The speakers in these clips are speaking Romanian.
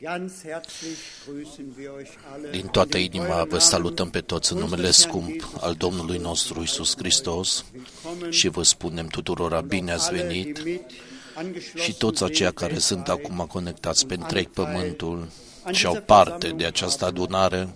Din toată inima vă salutăm pe toți în numele scump al Domnului nostru Iisus Hristos și vă spunem tuturora bine ați venit și toți aceia care sunt acum conectați pe întreg pământul și au parte de această adunare.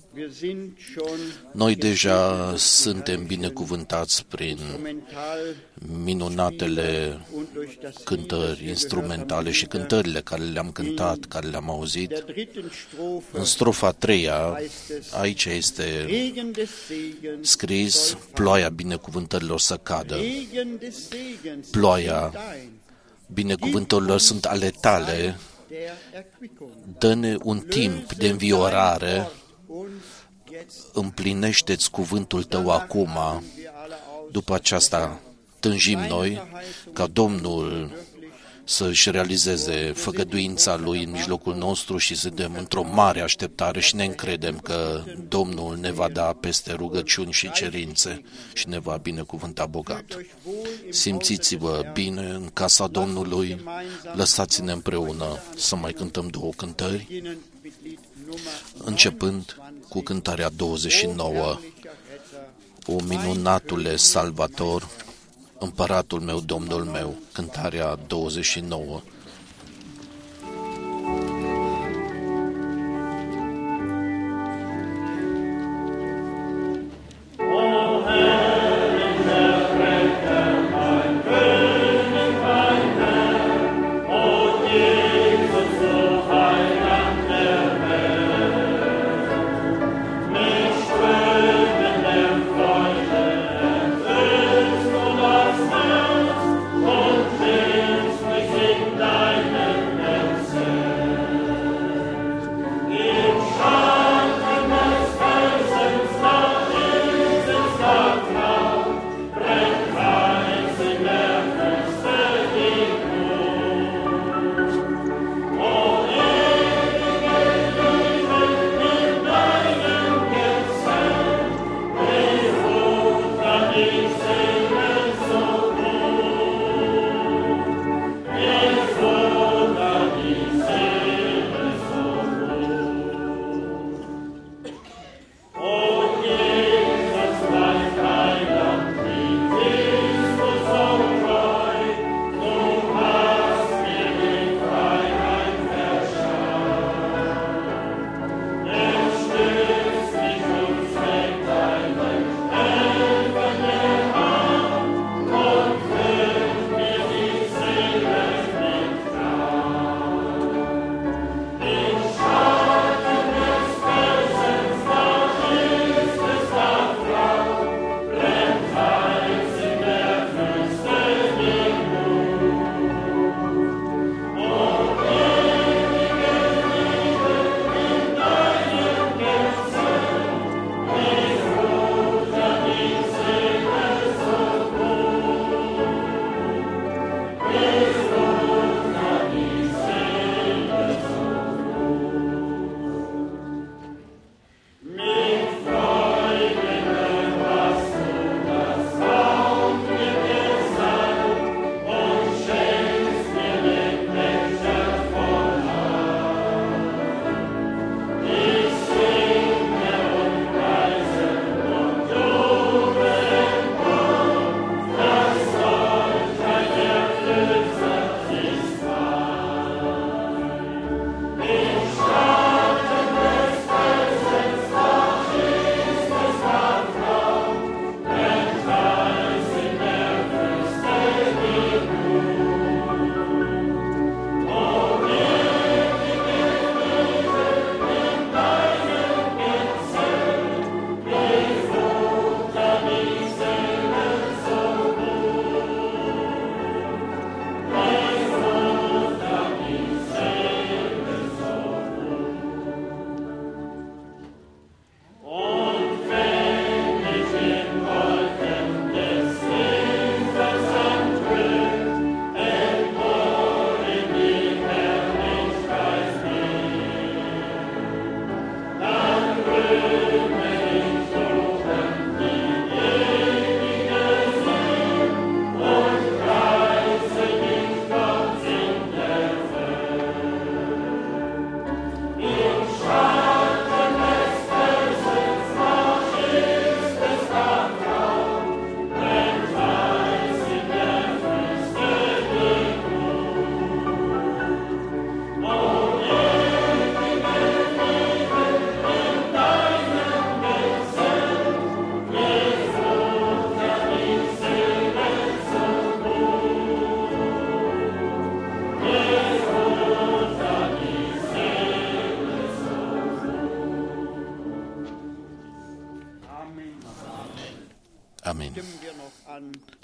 Noi deja suntem binecuvântați prin minunatele cântări instrumentale și cântările care le-am cântat, care le-am auzit. În strofa a treia, aici este scris: ploaia binecuvântărilor să cadă. Ploaia binecuvântărilor sunt ale tale. Dă-ne un timp de înviorare. Împlinește-ți cuvântul tău acum. După aceasta tânjim noi ca Domnul să-și realizeze făgăduința Lui în mijlocul nostru și suntem într-o mare așteptare și ne încredem că Domnul ne va da peste rugăciuni și cerințe și ne va binecuvânta bogat. Simțiți-vă bine în casa Domnului, lăsați-ne împreună să mai cântăm două cântări, începând cu cântarea 29, O minunatule Salvator, Împăratul meu, Domnul meu, cântarea 29.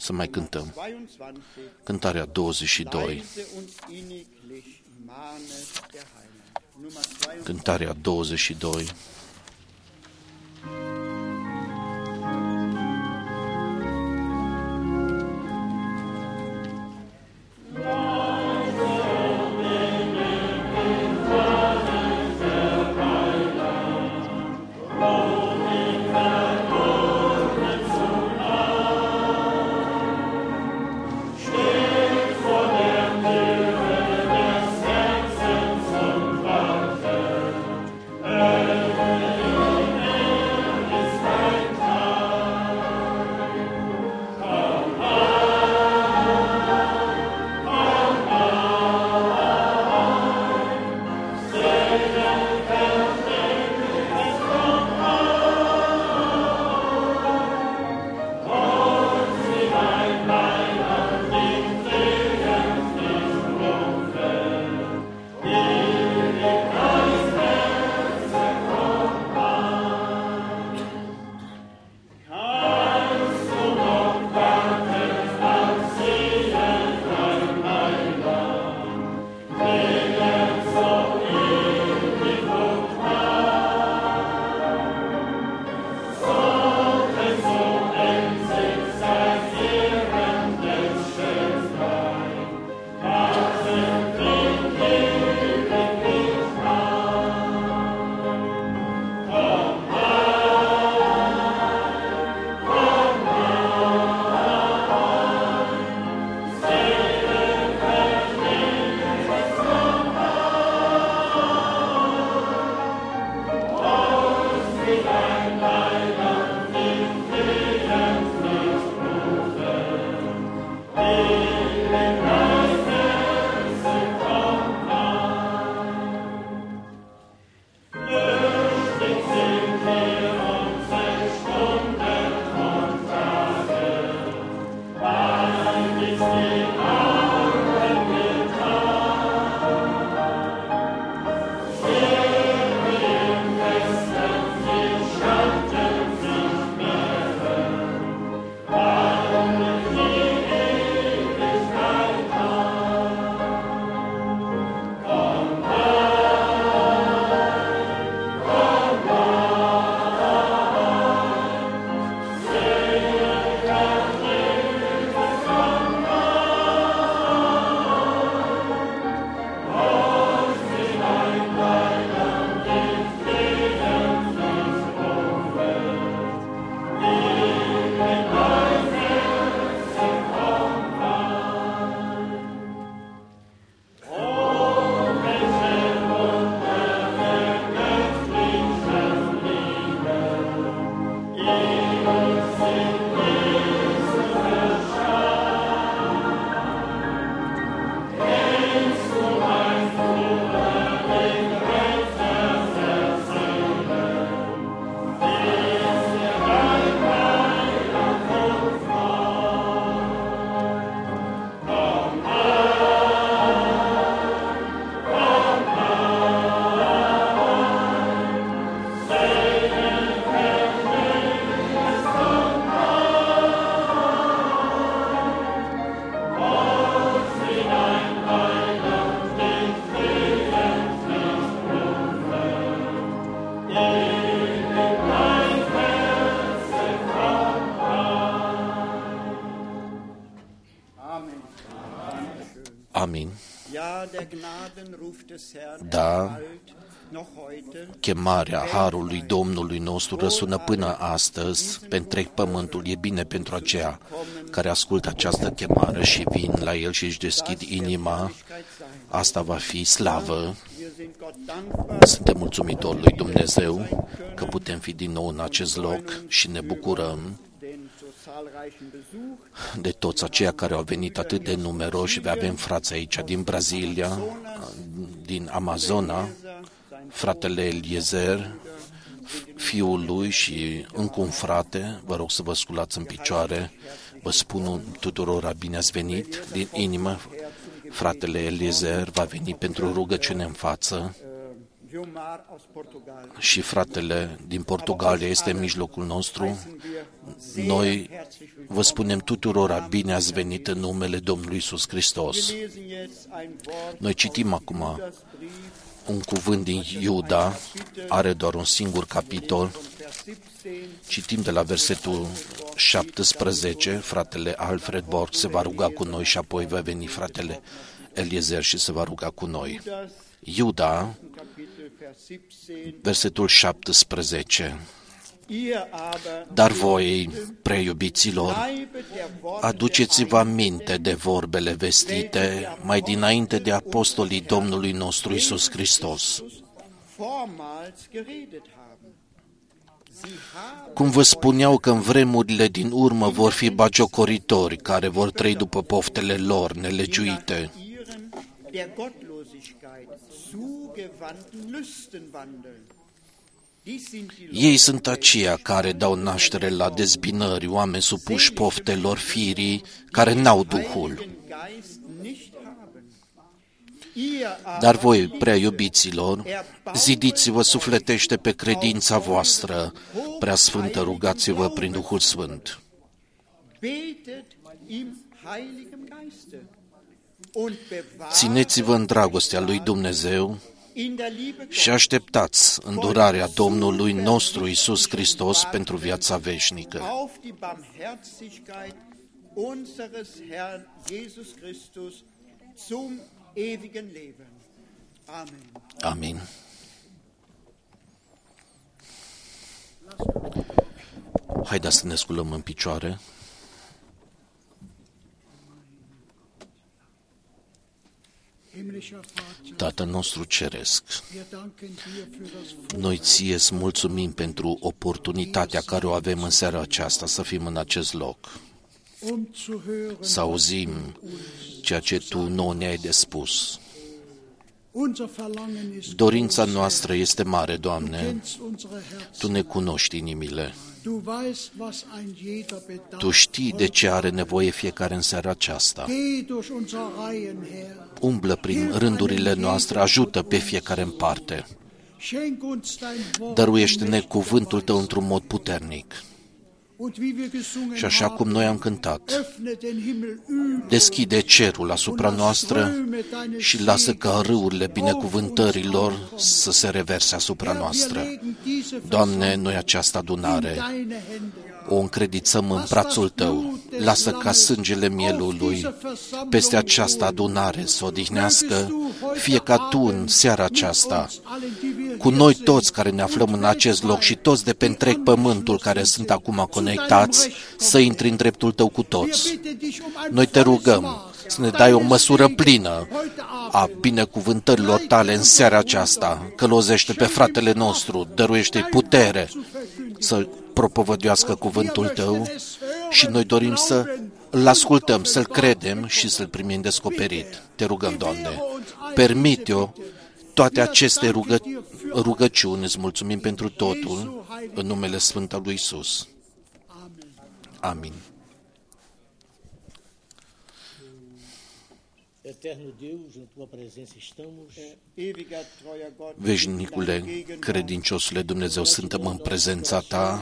Să mai cântăm. Cântarea 22. Cântarea 22. Amin. Da, chemarea Harului Domnului nostru răsună până astăzi pe întreg pământul. E bine pentru aceia care ascultă această chemare și vin la El și își deschid inima. Asta va fi slavă. Suntem mulțumitori lui Dumnezeu că putem fi din nou în acest loc și ne bucurăm de toți aceia care au venit atât de numeroși. Avem frați aici din Brazilia, din Amazona, fratele Eliezer, fiul lui și încă un frate. Vă rog să vă sculați în picioare. Vă spun tuturor bine ați venit din inimă. Fratele Eliezer va veni pentru rugăciune în față. și fratele din Portugalia este în mijlocul nostru. Noi vă spunem tuturora, bine ați venit în numele Domnului Iisus Hristos. Noi citim acum un cuvânt din Iuda, are doar un singur capitol. Citim de la versetul 17, fratele Alfred Borg se va ruga cu noi și apoi va veni fratele Eliezer și se va ruga cu noi. Iuda, versetul 17. Dar voi, preiubiților, aduceți-vă aminte de vorbele vestite mai dinainte de apostolii Domnului nostru Iisus Hristos. Cum vă spuneau că în vremurile din urmă vor fi bagiocoritori care vor trăi după poftele lor nelegiuite. Ei sunt aceia care dau naștere la dezbinări, oameni supuși poftelor firii, care n-au Duhul. Dar voi, prea iubiților, zidiți-vă sufletește pe credința voastră, prea sfântă, rugați-vă prin Duhul Sfânt. Țineți-vă în dragostea lui Dumnezeu și așteptați îndurarea Domnului nostru Iisus Hristos pentru viața veșnică. Amin. Haideți să ne sculăm în picioare. Tatăl nostru ceresc, noi ție îți mulțumim pentru oportunitatea care o avem în seara aceasta să fim în acest loc, să auzim ceea ce Tu nouă ne-ai de spus. Dorința noastră este mare, Doamne, Tu ne cunoști inimile. Tu știi de ce are nevoie fiecare în seara aceasta. Umblă prin rândurile noastre, ajută pe fiecare în parte. Dăruiește-ne cuvântul Tău într-un mod puternic. Și așa cum noi am cântat, deschide cerul asupra noastră și lasă ca râurile binecuvântărilor să se reverse asupra noastră. Doamne, noi această adunare o încredițăm în brațul Tău. Lasă ca sângele mielului peste această adunare să odihnească, fie ca Tu în seara aceasta, cu noi toți care ne aflăm în acest loc și toți de pe întreg pământul care sunt acum conectați, să intri în dreptul Tău cu toți. Noi Te rugăm să ne dai o măsură plină a binecuvântărilor Tale în seara aceasta. Călăuzește pe fratele nostru, dăruiește-i putere să propovăduiască cuvântul Tău și noi dorim să îl ascultăm, să-l credem și să-l primim descoperit. Te rugăm, Doamne, permite-o toate aceste rugăciuni, îți mulțumim pentru totul, în numele Sfânt al lui Iisus. Amin. Veșnicule, credinciosule Dumnezeu, suntem în prezența Ta,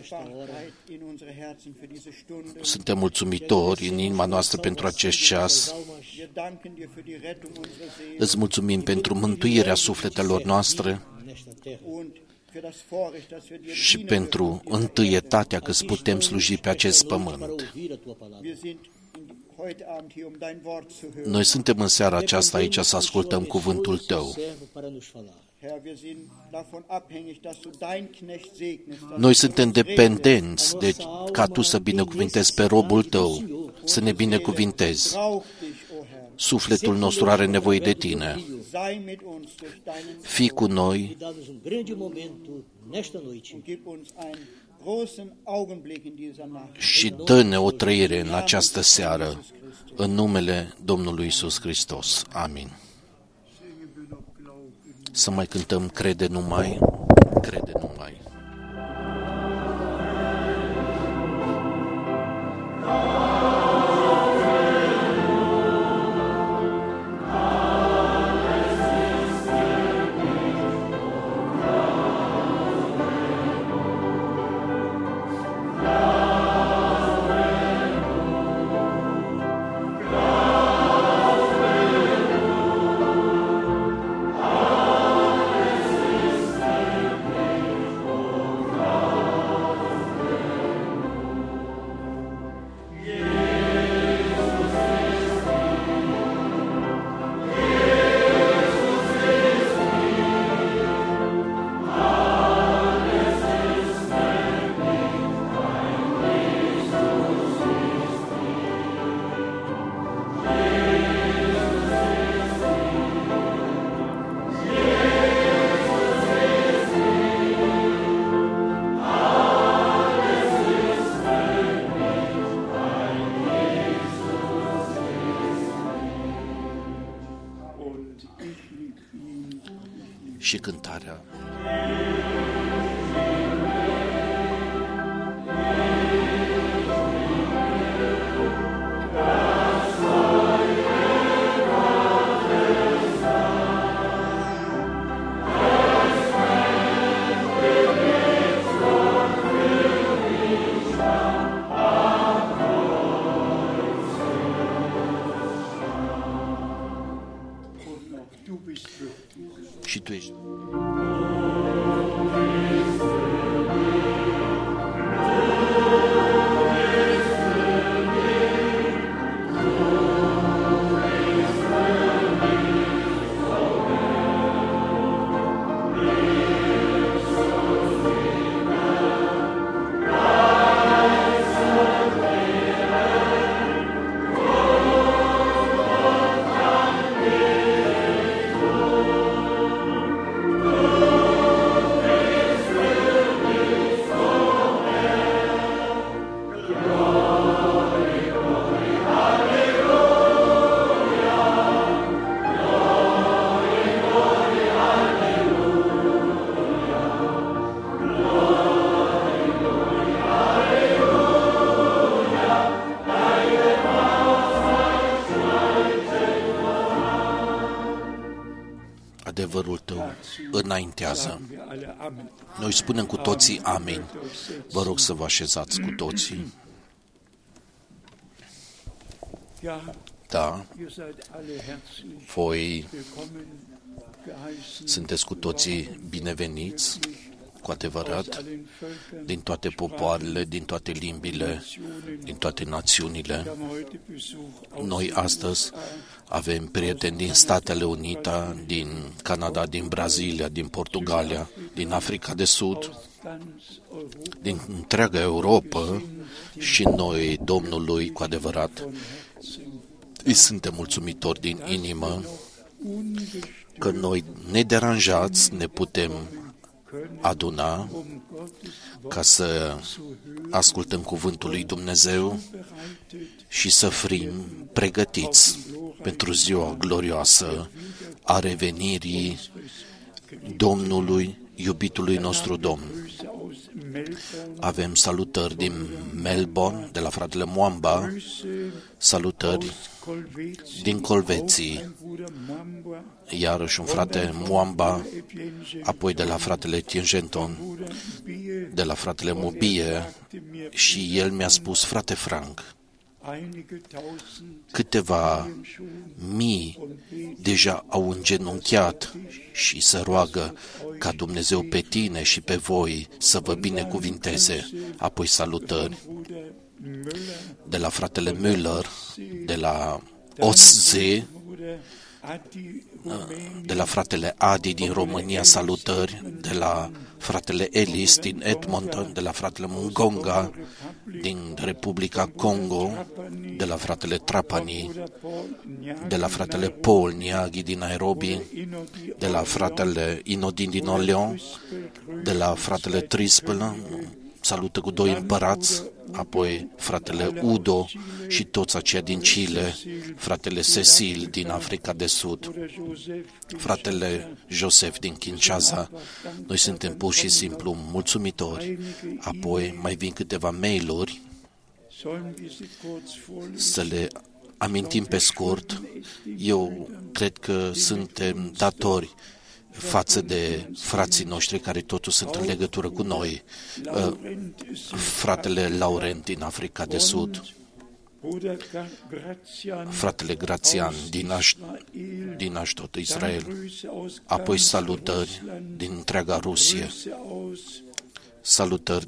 suntem mulțumitori în inima noastră pentru acest ceas, îți mulțumim pentru mântuirea sufletelor noastre și pentru întâietatea că îți putem sluji pe acest pământ. Noi suntem în seara aceasta aici să ascultăm cuvântul Tău. Noi suntem dependenți de ca Tu să binecuvintezi pe robul Tău, să ne binecuvintezi. Sufletul nostru are nevoie de Tine. Fii cu noi și dă-ne o trăire în această seară, în numele Domnului Iisus Hristos. Amin. Să mai cântăm Crede numai, crede numai. și cântarea. Și tu ești. Adevărul tău înaintează. Noi spunem cu toții amin. Vă rog să vă așezați cu toții. Da, voi sunteți cu toții bineveniți, cu adevărat, din toate popoarele, din toate limbile, din toate națiunile. Noi astăzi avem prieteni din Statele Unite, din Canada, din Brazilia, din Portugalia, din Africa de Sud, din întreaga Europa și noi, Domnului, cu adevărat, îi suntem mulțumitori din inimă că noi, nederanjați, ne putem aduna ca să ascultăm cuvântul lui Dumnezeu și să fim pregătiți pentru ziua glorioasă a revenirii Domnului, iubitului nostru Domn. Avem salutări din Melbourne, de la fratele Mwamba, salutări din Colveții, iarăși un frate Mwamba, apoi de la fratele Tiengenton, de la fratele Mobie, și el mi-a spus: frate Frank, câteva mii deja au îngenunchiat și se roagă ca Dumnezeu pe tine și pe voi să vă binecuvinteze. Apoi salutări de la fratele Müller, de la Ostsee, de la fratele Adi din România, salutări de la fratele Ellis din Edmonton, de la fratele Mungonga din Republica Congo, de la fratele Trapani, de la fratele Paul Niaghi din Nairobi, de la fratele Inodin din Orleans, de la fratele Trispel, salută cu doi împărați, apoi fratele Udo și toți aceia din Chile, fratele Cecil din Africa de Sud, fratele Joseph din Kinshasa. Noi suntem pur și simplu mulțumitori. Apoi mai vin câteva mail-uri să le amintim pe scurt. Eu cred că suntem datori față de frații noștri care totuși sunt în legătură cu noi. Fratele Laurent din Africa de Sud, fratele Grațian din Ashdod, Israel, apoi salutări din întreaga Rusie, salutări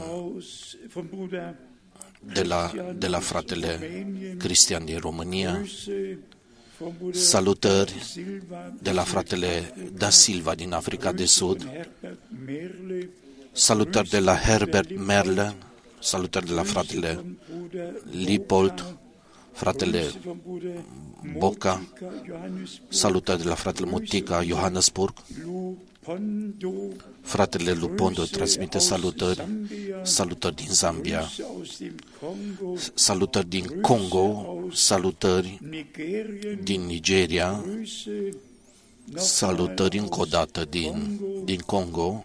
de la fratele Cristian din România, salutări de la fratele Da Silva din Africa de Sud, salutări de la Herbert Merle, salutări de la fratele Lipold, fratele Boca, salutări de la fratele Mutica, Johannesburg, fratele Lupondo transmite salutări din Zambia, salutări din Congo, salutări din Nigeria, Salutări încă o dată din Congo,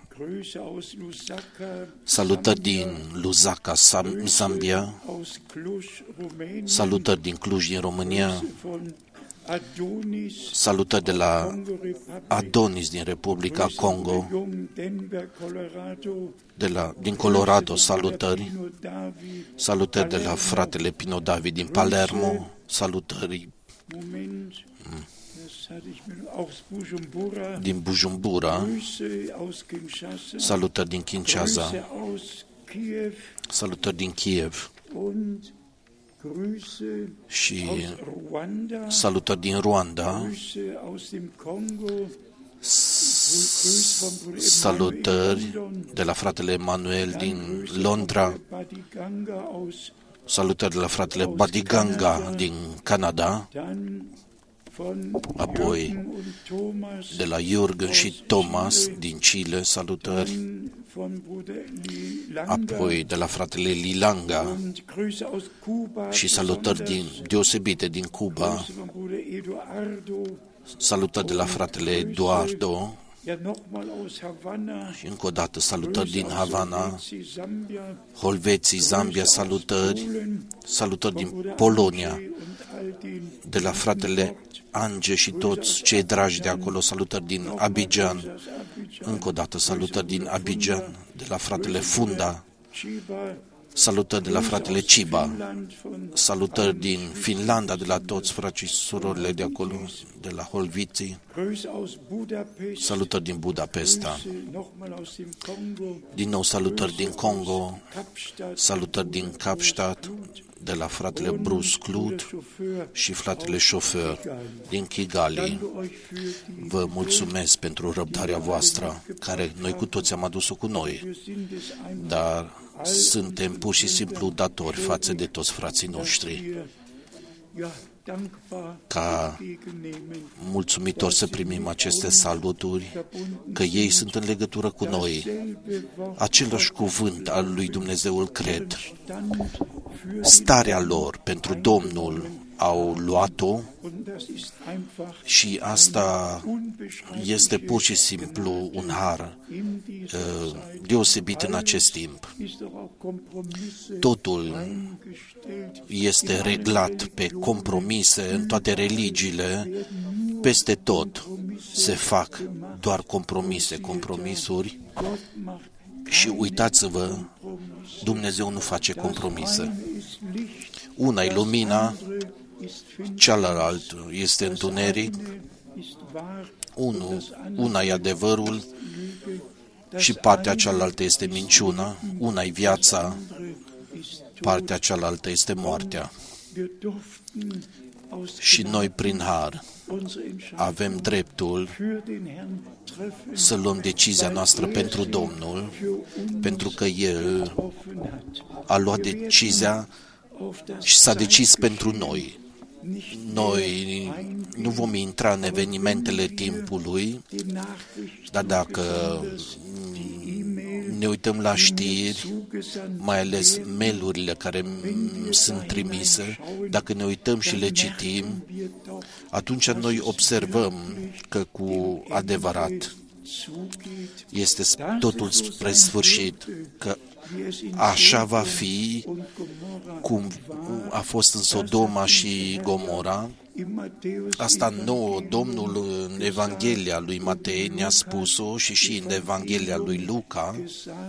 salutări din Lusaka, Zambia, salutări din Cluj, din România, salutări de la Adonis din Republica Congo, din Colorado, salutări de la fratele Pino David din Palermo, salutări din Bujumbura, salutări din Kinshasa, salutări din Kiev și salutări din Rwanda, salutări de la fratele Emanuel din Londra, salutări de la fratele Badiganga din Canada, apoi de la Jürgen și Thomas din Chile, salutări, apoi de la fratele Lilanga și salutări deosebite din Cuba, salutări de la fratele Eduardo și încă o dată salutări din Havana, Helveții, Zambia, salutări din Polonia, de la fratele Ange și toți cei dragi de acolo, salutări din Abidjan, încă o dată salutări din Abidjan, de la fratele Funda, salutări de la fratele Ciba, salutări din Finlanda, de la toți frații și surorile de acolo, de la Holviții, salutări din Budapesta, din nou salutări din Congo, salutări din Kapstadt, de la fratele Bruce Clut și fratele șofer din Kigali. Vă mulțumesc pentru răbdarea voastră, care noi cu toți am adus-o cu noi, dar suntem pur și simplu datori față de toți frații noștri, ca mulțumitori să primim aceste saluturi, că ei sunt în legătură cu noi. Același cuvânt al lui Dumnezeu îl cred. Starea lor pentru Domnul au luat-o și asta este pur și simplu un har deosebit în acest timp. Totul este reglat pe compromise în toate religiile, peste tot se fac doar compromisuri și uitați-vă, Dumnezeu nu face compromise. Una e lumina, cealaltă este întuneric, una e adevărul și partea cealaltă este minciuna, una e viața, partea cealaltă este moartea. Și noi, prin har, avem dreptul să luăm decizia noastră pentru Domnul, pentru că El a luat decizia și s-a decis pentru noi. Noi nu vom intra în evenimentele timpului, dar dacă ne uităm la știri, mai ales mail-urile care sunt trimise, dacă ne uităm și le citim, atunci noi observăm că cu adevărat este totul spre sfârșit, că așa va fi cum a fost în Sodoma și Gomora. Asta nouă, Domnul în Evanghelia lui Matei ne-a spus-o și în Evanghelia lui Luca,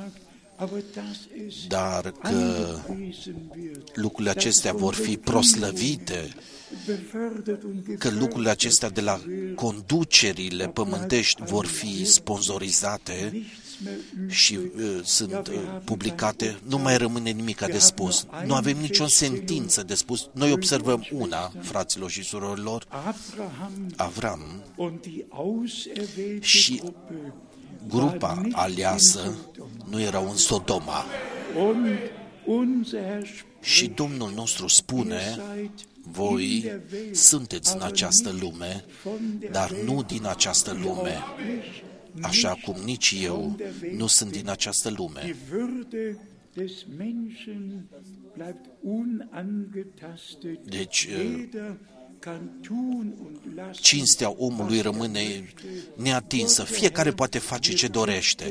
dar că lucrurile acestea vor fi proslăvite, că lucrurile acestea de la conducerile pământești vor fi sponsorizate și sunt publicate, nu mai rămâne nimic de spus. Nu avem nicio sentință de spus. Noi observăm una, fraților și surorilor, Avram și grupa aleasă nu erau în Sodoma. Și Domnul nostru spune, voi sunteți în această lume, dar nu din această lume, așa cum nici eu nu sunt din această lume. Deci, cinstea omului rămâne neatinsă. Fiecare poate face ce dorește.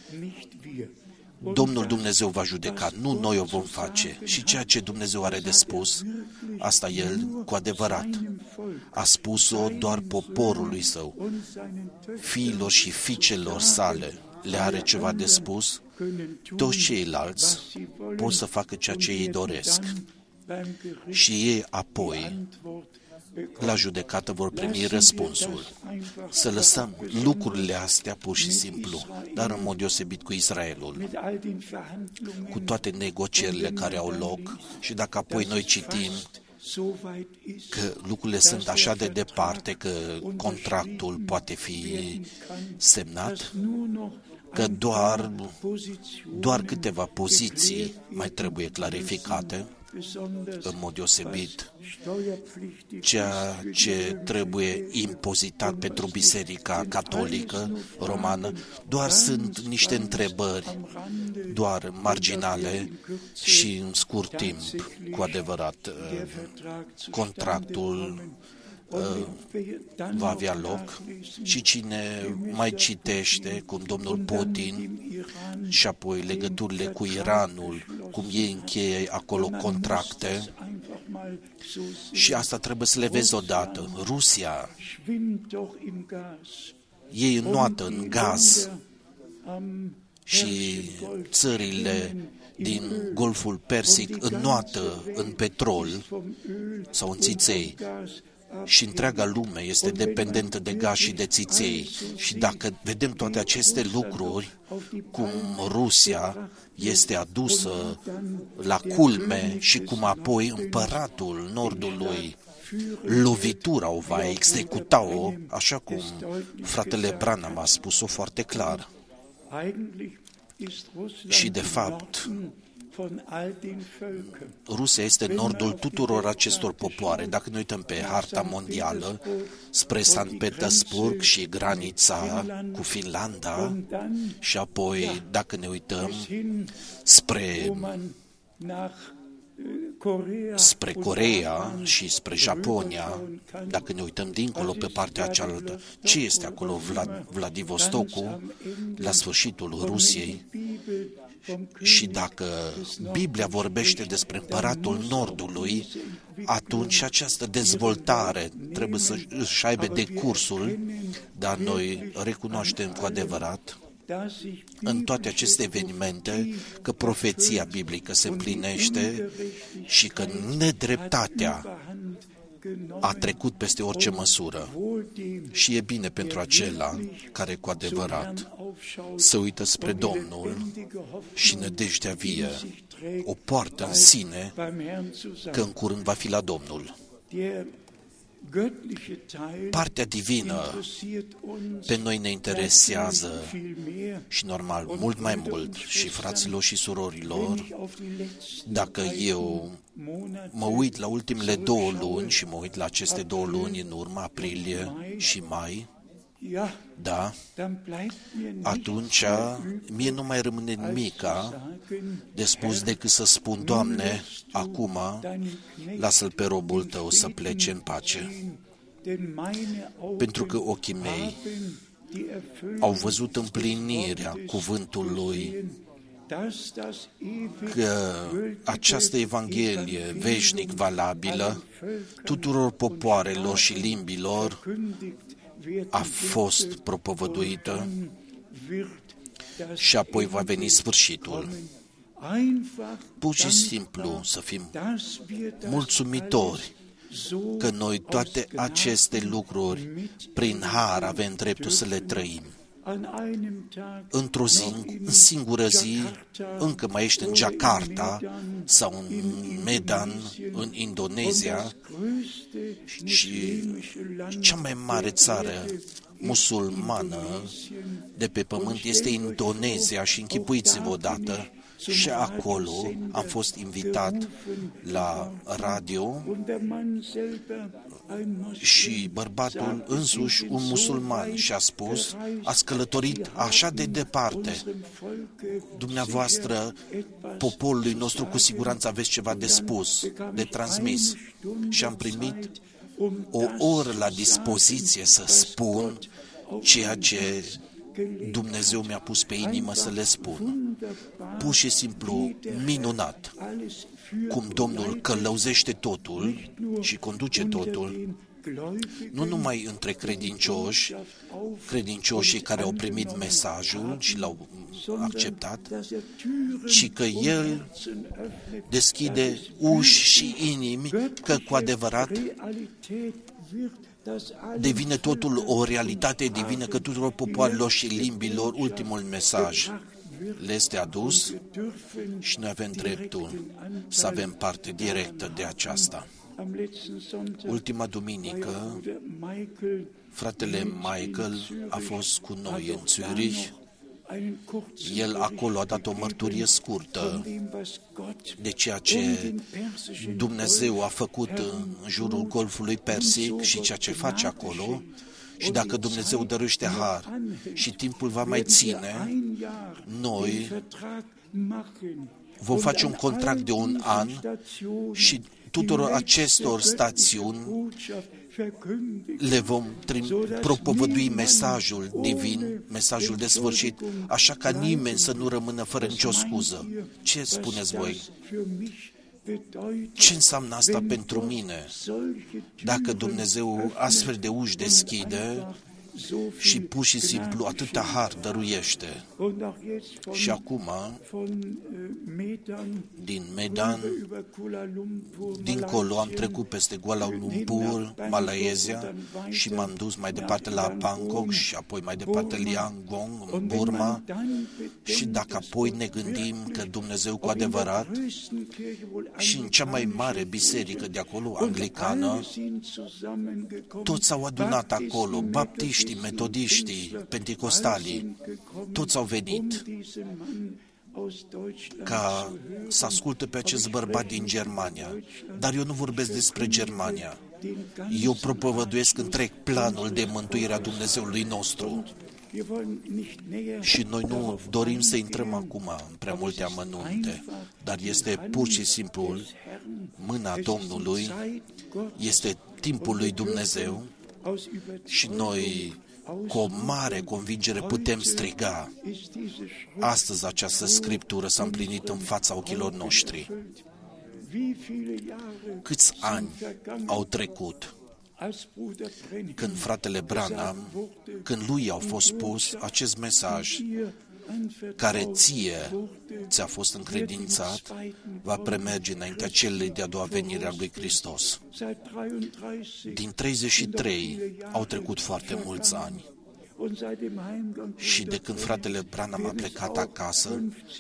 Domnul Dumnezeu va judeca, nu noi o vom face. Și ceea ce Dumnezeu are de spus, asta El cu adevărat a spus-o doar poporului Său, fiilor și fiicelor sale le are ceva de spus. Toți ceilalți pot să facă ceea ce ei doresc și ei apoi la judecată vor primi răspunsul. Să lăsăm lucrurile astea pur și simplu, dar în mod deosebit cu Israelul, cu toate negocierile care au loc, și dacă apoi noi citim că lucrurile sunt așa de departe că contractul poate fi semnat, că doar câteva poziții mai trebuie clarificate, în mod deosebit ceea ce trebuie impozitat pentru Biserica Catolică Romană, doar sunt niște întrebări, doar marginale și în scurt timp, cu adevărat, contractul va avea loc și cine mai citește, cum domnul Putin și apoi legăturile cu Iranul, cum ei încheie acolo contracte, și asta trebuie să le vezi odată. Rusia, ei înnoată în gaz și țările din Golful Persic înnoată în petrol sau în țiței. Și întreaga lume este dependentă de gaz și de țiței. Și dacă vedem toate aceste lucruri, cum Rusia este adusă la culme și cum apoi împăratul Nordului lovitura o va executa-o, așa cum fratele Branham a spus-o foarte clar. Și de fapt, Rusia este nordul tuturor acestor popoare. Dacă ne uităm pe harta mondială spre Sankt Petersburg și granița cu Finlanda, și apoi dacă ne uităm spre Coreea și spre Japonia, dacă ne uităm dincolo pe partea cealaltă, ce este acolo? Vladivostocul, la sfârșitul Rusiei. Și dacă Biblia vorbește despre împăratul Nordului, atunci această dezvoltare trebuie să își aibă decursul, dar noi recunoaștem cu adevărat în toate aceste evenimente că profeția biblică se împlinește și că nedreptatea a trecut peste orice măsură. Și e bine pentru acela care cu adevărat se uită spre Domnul și nădejdea vie o poartă în sine că în curând va fi la Domnul. Partea divină pe noi ne interesează și normal mult mai mult, și fraților și surorilor, dacă eu mă uit la ultimele 2 luni și mă uit la aceste 2 luni în urmă, aprilie și mai, da, atunci mie nu mai rămâne nimica de spus decât să spun: Doamne, acum lasă-l pe robul Tău să plece în pace, pentru că ochii mei au văzut împlinirea cuvântului, că această Evanghelie veșnic valabilă tuturor popoarelor și limbilor a fost propovăduită și apoi va veni sfârșitul. Pur și simplu să fim mulțumitori că noi toate aceste lucruri prin har avem dreptul să le trăim. Într-o zi, în singură zi, încă mai ești în Jakarta sau în Medan, în Indonezia, și cea mai mare țară musulmană de pe pământ este Indonezia, și închipuiți-vă odată, și acolo am fost invitat la radio și bărbatul însuși, un musulman, și a spus: ați călătorit așa de departe, dumneavoastră, poporului nostru, cu siguranță aveți ceva de spus, de transmis. Și am primit o oră la dispoziție să spun ceea ce Dumnezeu mi-a pus pe inimă să le spun. Pur și simplu minunat cum Domnul călăuzește totul și conduce totul, nu numai între credincioșii care au primit mesajul și l-au acceptat, ci că El deschide uși și inimi, că cu adevărat devine totul o realitate divină, că tuturor popoarelor și limbilor ultimul mesaj le este adus și noi avem dreptul să avem parte directă de aceasta. Ultima duminică, fratele Michael a fost cu noi în Zürich. El acolo a dat o mărturie scurtă de ceea ce Dumnezeu a făcut în jurul Golfului Persic și ceea ce face acolo. Și dacă Dumnezeu dăruiește har și timpul va mai ține, noi vom face un contract de 1 an și tuturor acestor stațiuni le vom propovădui mesajul divin, mesajul de sfârșit, așa ca nimeni să nu rămână fără nicio scuză. Ce spuneți voi? Ce înseamnă asta pentru mine? Dacă Dumnezeu astfel de uși deschide și pur și simplu atâta har dăruiește. Și acum, din Medan, dincolo am trecut peste Kuala Lumpur, Malaysia, și m-am dus mai departe la Bangkok și apoi mai departe la Yangon, în Burma. Și dacă apoi ne gândim că Dumnezeu cu adevărat și în cea mai mare biserică de acolo, anglicană, toți s-au adunat acolo, baptiștii, metodiștii, penticostalii, toți au venit ca să asculte pe acest bărbat din Germania. Dar eu nu vorbesc despre Germania. Eu propovăduiesc întreg planul de mântuire a Dumnezeului nostru. Și noi nu dorim să intrăm acum în prea multe amănunte, dar este pur și simplu mâna Domnului, este timpul lui Dumnezeu și noi cu o mare convingere putem striga: astăzi această scriptură s-a împlinit în fața ochilor noștri. Câți ani au trecut când fratele Branham, când lui au fost spus acest mesaj care ți-a fost încredințat, va premerge înaintea celei de-a doua venire a lui Hristos. Din 33 au trecut foarte mulți ani. Și de când fratele Branham a plecat acasă,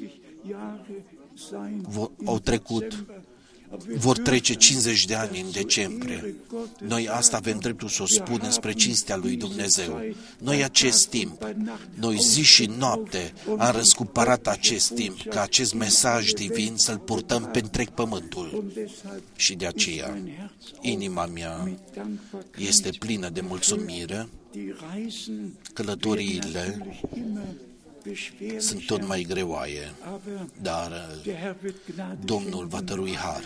vor trece 50 de ani în decembrie. Noi asta avem dreptul să o spunem spre cinstea lui Dumnezeu. Noi acest timp, noi zi și noapte am răscumpărat acest timp, ca acest mesaj divin să-l purtăm pe întreg pământul. Și de aceea, inima mea este plină de mulțumire. Călătoriile sunt tot mai greoaie, dar Domnul va dărui har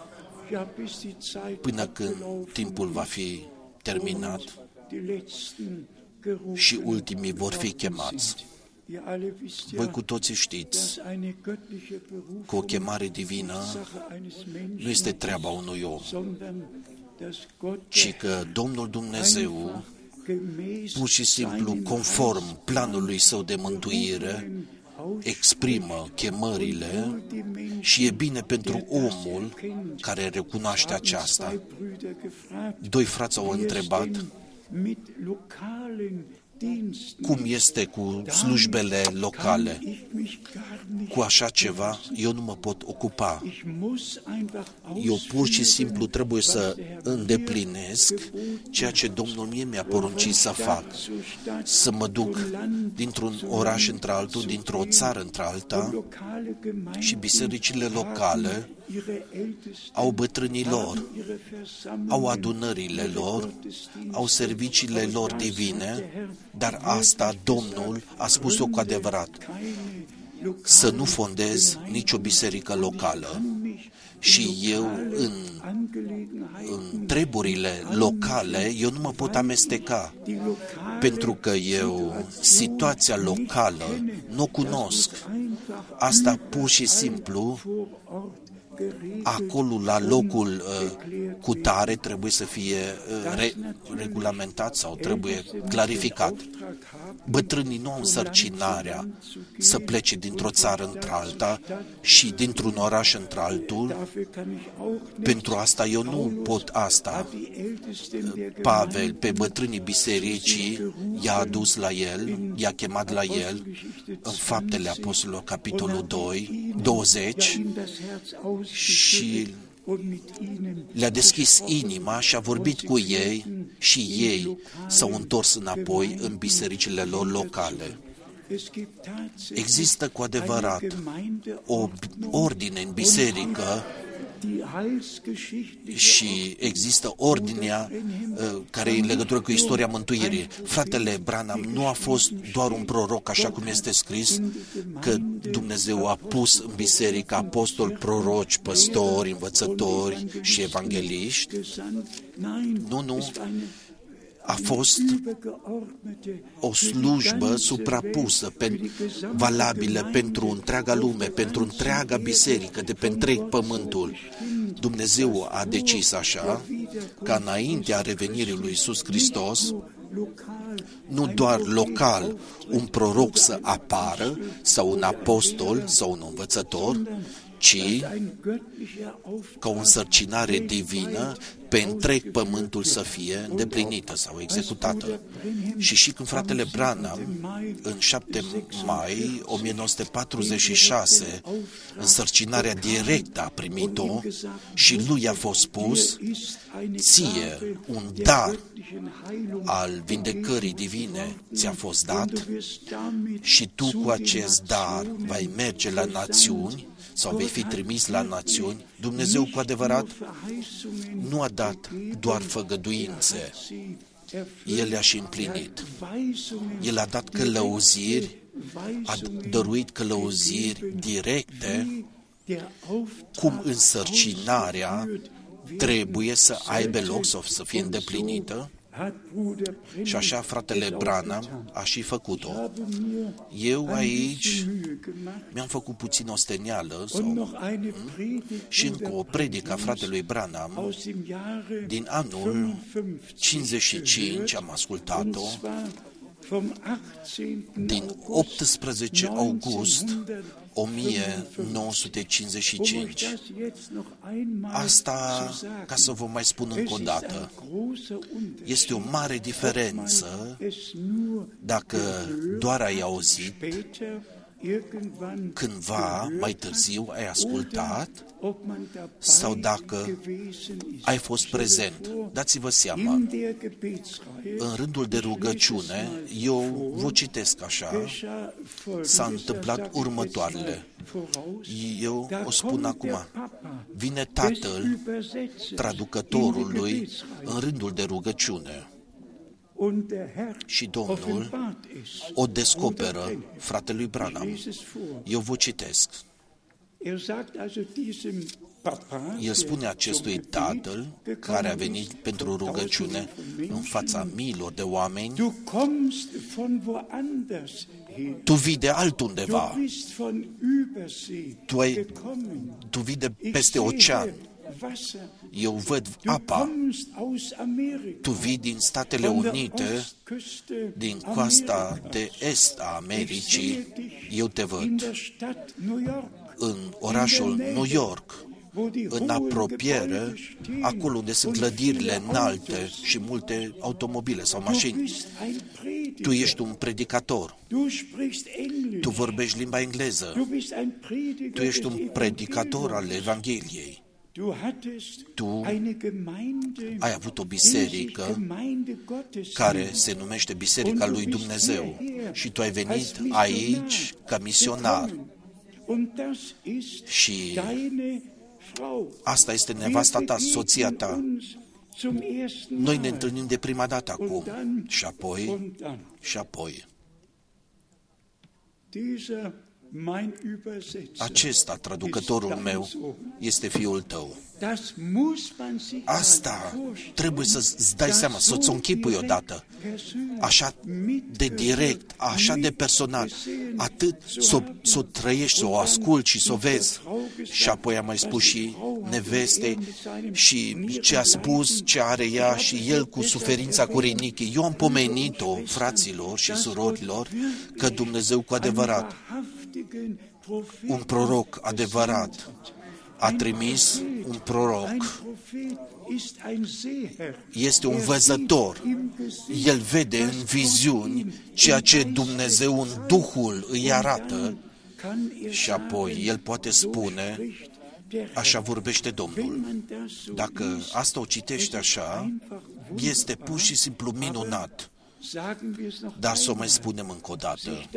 până când timpul va fi terminat și ultimii vor fi chemați. Voi cu toții știți că o chemare divină nu este treaba unui om, ci că Domnul Dumnezeu, pur și simplu, conform planului său de mântuire, exprimă chemările și e bine pentru omul care recunoaște aceasta. Doi frați au întrebat cum este cu slujbele locale. Cu așa ceva eu nu mă pot ocupa. Eu pur și simplu trebuie să îndeplinesc ceea ce Domnul mie mi-a poruncit să fac. Să mă duc dintr-un oraș într-altul, dintr-o țară într-alta, și bisericile locale au bătrânii lor, au adunările lor, au serviciile lor divine, dar asta Domnul a spus-o cu adevărat: să nu fondez nicio biserică locală, Și eu, în treburile locale, eu nu mă pot amesteca, pentru că eu situația locală nu o cunosc. Asta pur și simplu, acolo, la locul cutare, trebuie să fie regulamentat sau trebuie clarificat. Bătrânii nu au însărcinarea să plece dintr-o țară într-alta și dintr-un oraș într-altul. Pentru asta eu nu pot asta. Pavel, pe bătrânii bisericii, i-a adus la el, i-a chemat la el, în Faptele Apostolilor, capitolul 20, și le-a deschis inima și a vorbit cu ei și ei s-au întors înapoi în bisericile lor locale. Există cu adevărat o ordine în biserică și există ordinea care e în legătură cu istoria mântuirii. Fratele Branham nu a fost doar un proroc, așa cum este scris, că Dumnezeu a pus în biserică apostoli, proroci, păstori, învățători și evangeliști. Nu. A fost o slujbă suprapusă, valabilă pentru întreaga lume, pentru întreaga biserică, de pe întreg pământul. Dumnezeu a decis așa, ca înaintea revenirii lui Iisus Hristos, nu doar local un proroc să apară, sau un apostol, sau un învățător, ci ca o însărcinare divină pe întreg pământul să fie îndeplinită sau executată. Și când fratele Branham, în 7 mai 1946, însărcinarea directă a primit-o și lui a fost spus: ție un dar al vindecării divine ți-a fost dat și tu cu acest dar vei merge la națiuni sau vei fi trimis la națiuni. Dumnezeu cu adevărat nu a dat doar făgăduințe, El le-a și împlinit. El a dat călăuziri, a dăruit călăuziri directe, cum însărcinarea trebuie să aibă loc sau să fie îndeplinită. Și așa fratele Branham a și făcut-o. Eu aici mi-am făcut puțin ostenială și încă o predică a fratelui Branham din anul 55, am ascultat-o, din 18 august 1955. Asta, ca să vă mai spun încă o dată, este o mare diferență dacă doar ai auzit, cândva, mai târziu, ai ascultat, sau dacă ai fost prezent. Dați-vă seama, în rândul de rugăciune, eu vă citesc așa, s-a întâmplat următoarele. Eu o spun acum, vine tatăl traducătorului în rândul de rugăciune și Domnul o descoperă fratelui Branham. Eu vă citesc. El spune acestui tatăl care a venit pentru rugăciune în fața miilor de oameni: tu vii de altundeva, tu vii de peste ocean, eu văd apa, tu vii din Statele Unite, din coasta de est a Americii, eu te văd în orașul New York, în apropiere, acolo unde sunt clădirile înalte și multe automobile sau mașini. Tu ești un predicator. Tu vorbești limba engleză. Tu ești un predicator al Evangheliei. Tu ai avut o biserică care se numește Biserica lui Dumnezeu și tu ai venit aici ca misionar. Și asta este nevasta ta, soția ta. Noi ne întâlnim de prima dată acum și apoi. acesta, traducătorul meu, este fiul tău. Asta trebuie să-ți dai seama, să-ți o închipui odată, așa de direct, așa de personal, atât să o trăiești, să o asculți și să o vezi. Și apoi am mai spus și nevestei și ce a spus, ce are ea și el cu suferința cu rinichii. Eu am pomenit-o, fraților și surorilor, că Dumnezeu cu adevărat, un proroc adevărat, a trimis un proroc. Este un văzător. El vede în viziuni ceea ce Dumnezeu în Duhul îi arată și apoi el poate spune, așa vorbește Domnul. Dacă asta o citești așa, este pur și simplu minunat. Dar să o mai spunem încă o dată,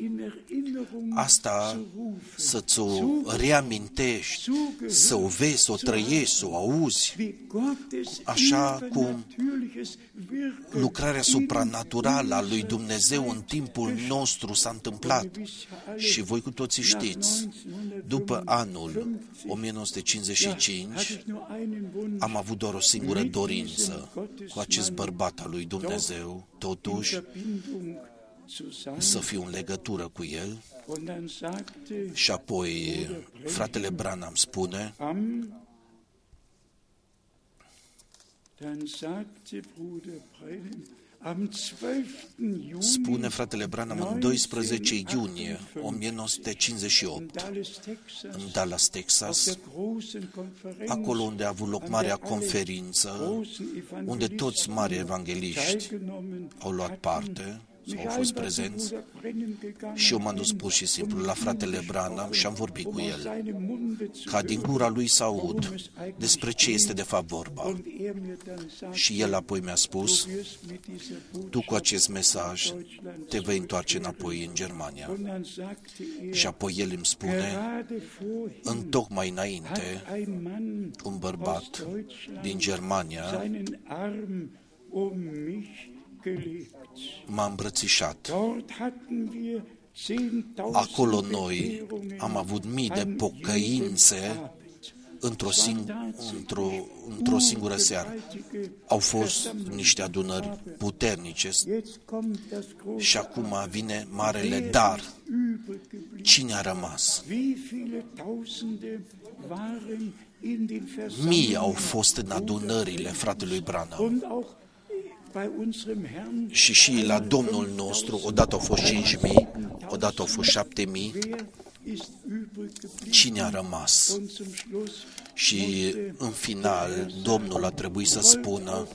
asta să-ți o reamintești, să o vezi, să o trăiești, să o auzi, așa cum lucrarea supranaturală a lui Dumnezeu în timpul nostru s-a întâmplat. Și voi cu toții știți, după anul 1955, am avut doar o singură dorință cu acest bărbat al lui Dumnezeu, totuși, să fiu în legătură cu el. Și apoi fratele Branham spune, spune fratele Branham în 12 iunie 1958 în Dallas, Texas, acolo unde a avut loc marea conferință, unde toți mari evangeliști au luat parte, sau au fost prezenți, și eu m-am dus pur și simplu la fratele Branham și am vorbit cu el, ca din gura lui să aud despre ce este de fapt vorba. Și el apoi mi-a spus, tu cu acest mesaj te vei întoarce înapoi în Germania. Și apoi el îmi spune, întocmai înainte, un bărbat din Germania m-a îmbrățișat. Acolo noi am avut mii de pocăințe într-o singură seară. Au fost niște adunări puternice și acum vine marele dar. Cine a rămas? Mii au fost în adunările fratelui Branham. Și la Domnul nostru, odată au fost 5.000, odată au fost 7.000. Cine a rămas? Și în final, Domnul a trebuit să spună,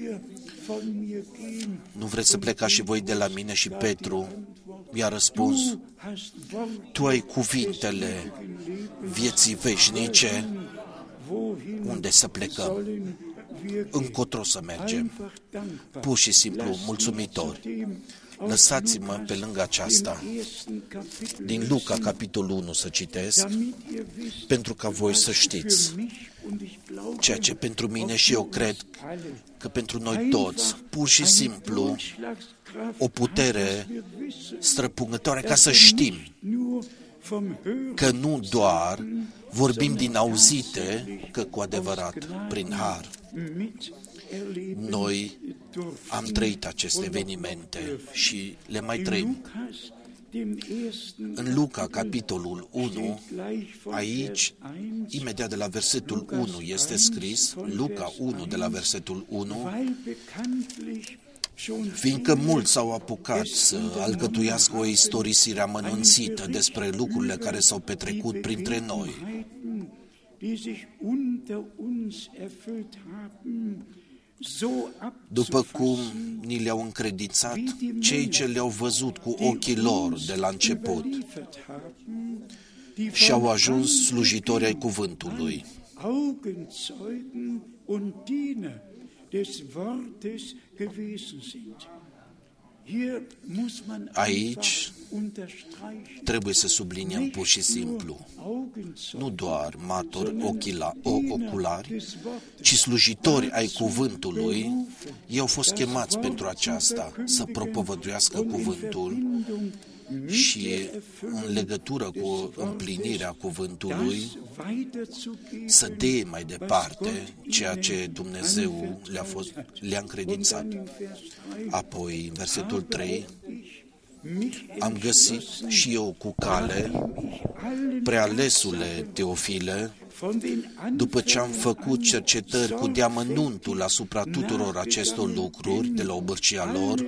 nu vreți să plecați și voi de la mine? Și Petru i-a răspuns, tu ai cuvintele vieții veșnice, unde să plecăm? Încotro să mergem? Pur și simplu mulțumitori. Lăsați-mă pe lângă aceasta, din Luca, capitolul 1, să citesc, pentru ca voi să știți ceea ce pentru mine și eu cred că pentru noi toți, pur și simplu, o putere străpunătoare ca să știm că nu doar vorbim din auzite, că cu adevărat, prin har, noi am trăit aceste evenimente și le mai trăim. În Luca, capitolul 1, aici, imediat de la versetul 1 este scris, Luca 1, de la versetul 1, fiindcă mulți s-au apucat să alcătuiască o istorisire amănunțită despre lucrurile care s-au petrecut printre noi, după cum ni le-au încredințat cei ce le-au văzut cu ochii lor de la început și au ajuns slujitori ai cuvântului. Aici trebuie să subliniem pur și simplu, nu doar martori oculari, ci slujitori ai cuvântului. Ei au fost chemați pentru aceasta, să propovăduiască cuvântul și în legătură cu împlinirea cuvântului să dea mai departe ceea ce Dumnezeu le-a încredințat. Apoi, în versetul 3, am găsit și eu cu cale, prealesule Teofile, după ce am făcut cercetări cu deamănuntul asupra tuturor acestor lucruri de la obârcia lor,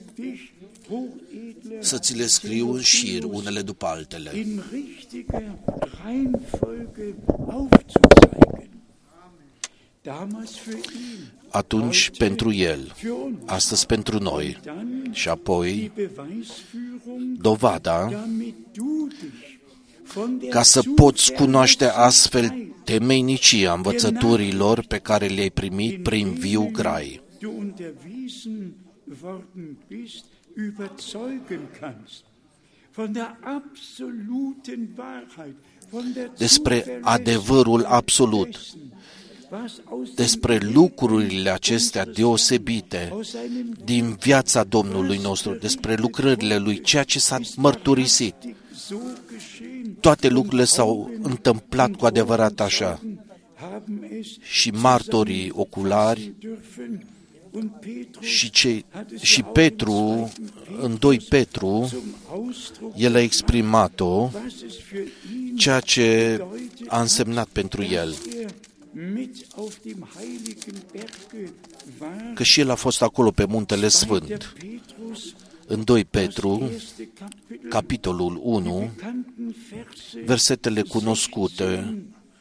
să ți le scriu în șir, unele după altele. Atunci pentru el, astăzi pentru noi, și apoi dovada ca să poți cunoaște astfel temeinicia învățăturilor pe care le-ai primit prin viu grai. Despre adevărul absolut, despre lucrurile acestea deosebite din viața Domnului nostru, despre lucrările Lui, ceea ce s-a mărturisit. Toate lucrurile s-au întâmplat cu adevărat așa. Și martorii oculari și Petru, în 2 Petru, el a exprimat-o, ceea ce a însemnat pentru el. Că și el a fost acolo pe Muntele Sfânt. În 2 Petru, capitolul 1, versetele cunoscute,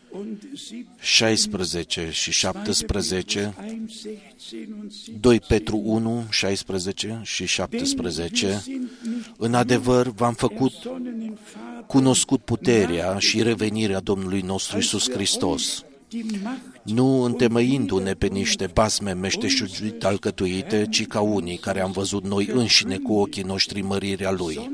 16 și 17, 2 Petru 1, 16 și 17, în adevăr v-am făcut cunoscut puterea și revenirea Domnului nostru Iisus Hristos, nu întemăindu-ne pe niște basme meșteșugit alcătuite, ci ca unii care am văzut noi înșine cu ochii noștri mărirea Lui.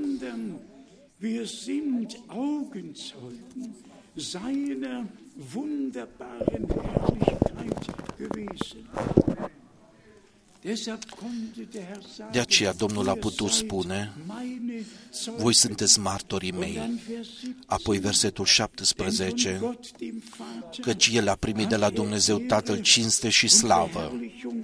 De aceea Domnul a putut spune, voi sunteți martorii mei. Apoi versetul 17, căci El a primit de la Dumnezeu Tatăl cinste și slavă.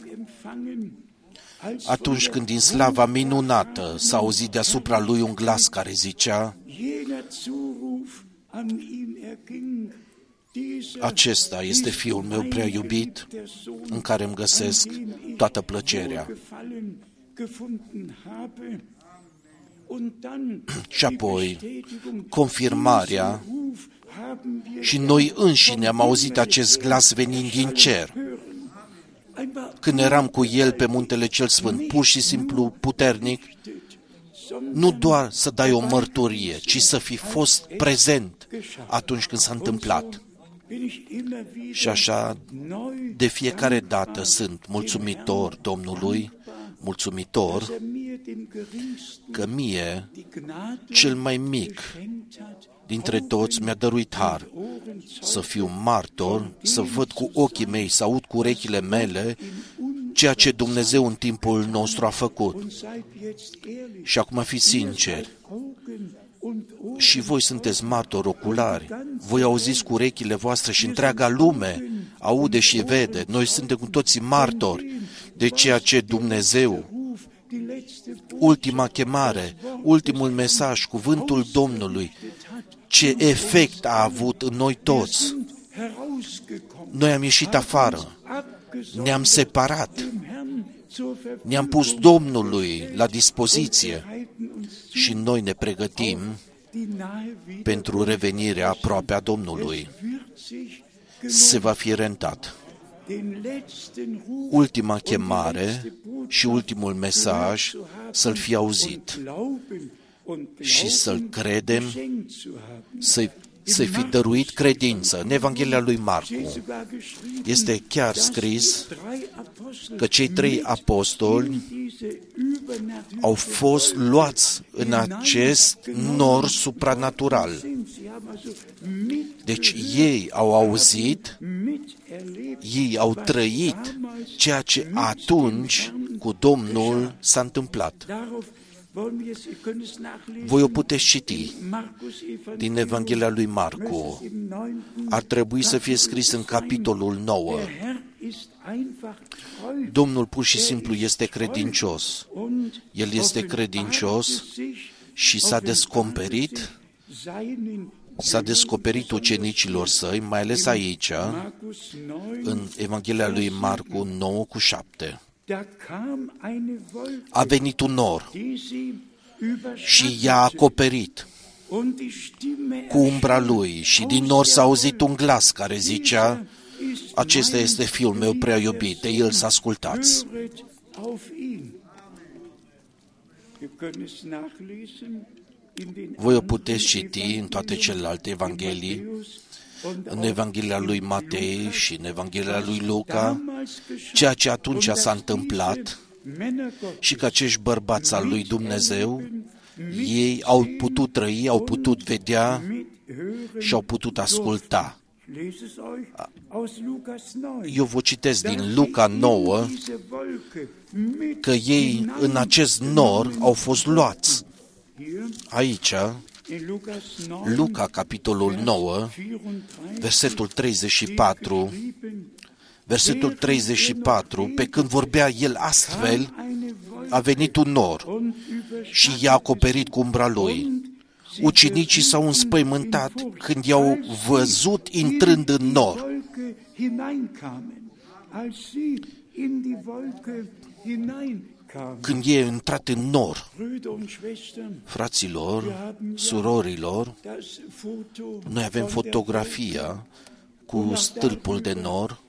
Atunci când din slava minunată s-a auzit deasupra Lui un glas care zicea, acesta este Fiul meu prea iubit, în care îmi găsesc toată plăcerea. Și apoi, confirmarea, și noi înșine am auzit acest glas venind din cer. Când eram cu El pe Muntele cel Sfânt, pur și simplu puternic, nu doar să dai o mărturie, ci să fi fost prezent atunci când s-a întâmplat. Și așa, de fiecare dată sunt mulțumitor Domnului, mulțumitor că mie, cel mai mic dintre toți, mi-a dăruit har să fiu martor, să văd cu ochii mei, să aud cu urechile mele ceea ce Dumnezeu în timpul nostru a făcut. Și acum fiți sinceri, și voi sunteți martori oculari, voi auziți cu urechile voastre și întreaga lume aude și vede. Noi suntem cu toții martori de ceea ce Dumnezeu, ultima chemare, ultimul mesaj, cuvântul Domnului, ce efect a avut în noi toți. Noi am ieșit afară, ne-am separat, ne-am pus Domnului la dispoziție și noi ne pregătim pentru revenirea aproape a Domnului. Se va fi rentat. Ultima chemare și ultimul mesaj să-l fi auzit și să-l credem, să-i fi dăruit credință. În Evanghelia lui Marcu este chiar scris că cei 3 apostoli au fost luați în acest nor supranatural. Deci ei au auzit, ei au trăit ceea ce atunci cu Domnul s-a întâmplat. Voi o puteți citi din Evanghelia lui Marcu. Ar trebui să fie scris în capitolul 9. Domnul pur și simplu este credincios. El este credincios și s-a descoperit ucenicilor săi, mai ales aici, în Evanghelia lui Marcu 9:7. A venit un nor și i-a acoperit cu umbra lui și din nor s-a auzit un glas care zicea: acesta este Fiul meu prea iubit, de el să ascultați. Voi o puteți citi în toate celelalte evanghelii, în Evanghelia lui Matei și în Evanghelia lui Luca, ceea ce atunci s-a întâmplat și că acești bărbați al lui Dumnezeu, ei au putut trăi, au putut vedea și au putut asculta. Eu vă citesc din Luca 9 că ei în acest nor au fost luați. Aici, Luca, capitolul 9, versetul 34, pe când vorbea el astfel, a venit un nor și i-a acoperit cu umbra lui. Ucenicii s-au înspăimântat când i-au văzut intrând în nor. Când e intrat în nor, fraților, surorilor, noi avem fotografia cu stâlpul de nor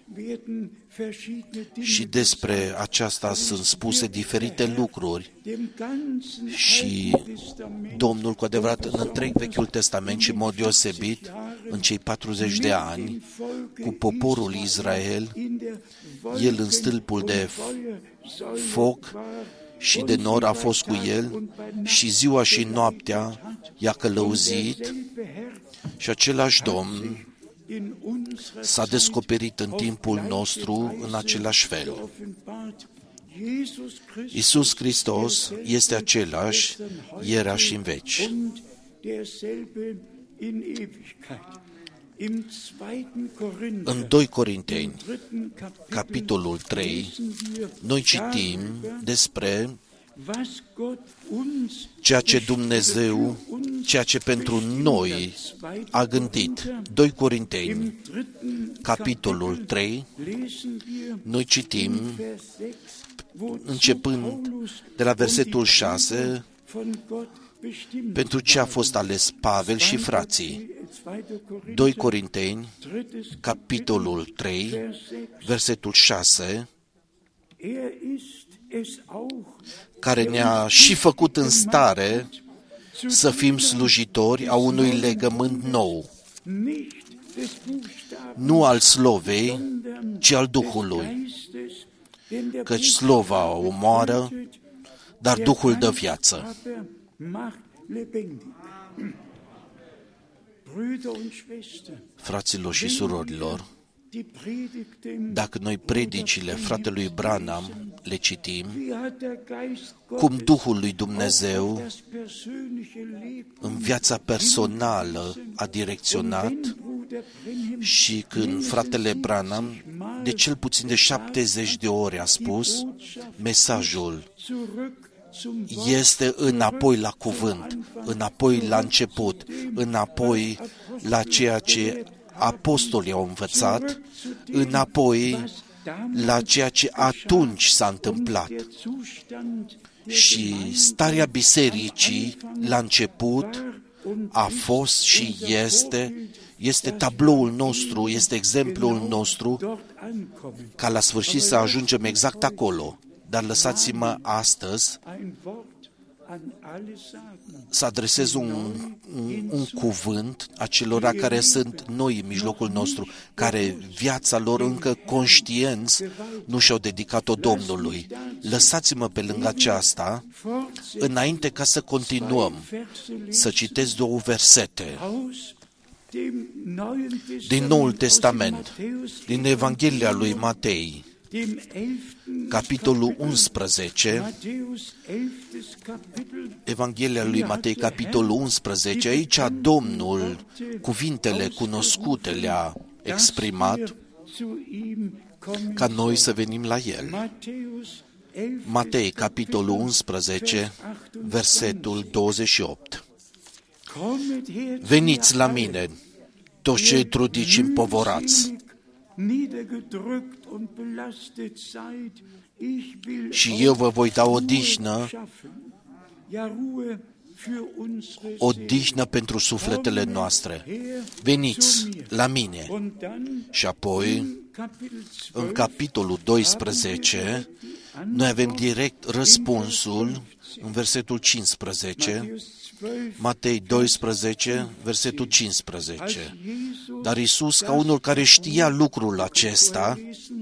și despre aceasta sunt spuse diferite lucruri și Domnul, cu adevărat, în întreg Vechiul Testament și în mod deosebit în cei 40 de ani cu poporul Israel, el în stâlpul de foc și de nor a fost cu el și ziua și noaptea i-a călăuzit și același Domn s-a descoperit în timpul nostru în același fel. Iisus Hristos este același ierea și în veci. În 2 Corinteni, capitolul 3, noi citim despre ceea ce Dumnezeu, ceea ce pentru noi a gândit. 2 Corinteni, capitolul 3, noi citim, începând de la versetul 6, pentru ce a fost ales Pavel și frații. 2 Corinteni, capitolul 3, versetul 6, care ne-a și făcut în stare să fim slujitori a unui legământ nou, nu al slovei, ci al Duhului, căci slova omoară, dar Duhul dă viață. Fraților și surorilor, dacă noi predicile fratelui Branham le citim, cum Duhul lui Dumnezeu în viața personală a direcționat și când fratele Branham de cel puțin de 70 de ore a spus, mesajul este înapoi la cuvânt, înapoi la început, înapoi la ceea ce apostolii au învățat, înapoi la ceea ce atunci s-a întâmplat. Și starea bisericii la început a fost și este tabloul nostru, este exemplul nostru, ca la sfârșit să ajungem exact acolo. Dar lăsați-mă astăzi să adresez un cuvânt acelora care sunt noi în mijlocul nostru, care viața lor încă conștienți nu și-au dedicat-o Domnului. Lăsați-mă pe lângă aceasta, înainte ca să continuăm, să citesc 2 versete din Noul Testament, din Evanghelia lui Matei, capitolul 11, Evanghelia lui Matei, capitolul 11, aici Domnul cuvintele cunoscute le-a exprimat ca noi să venim la El. Matei, capitolul 11, versetul 28. Veniți la mine, toți cei trudiți și împovorați, și eu vă voi da odihnă pentru sufletele noastre. Veniți la mine. Și apoi, în capitolul 12, noi avem direct răspunsul în versetul 15, Matei 12, versetul 15. Dar Iisus, ca unul care știa lucrul acesta,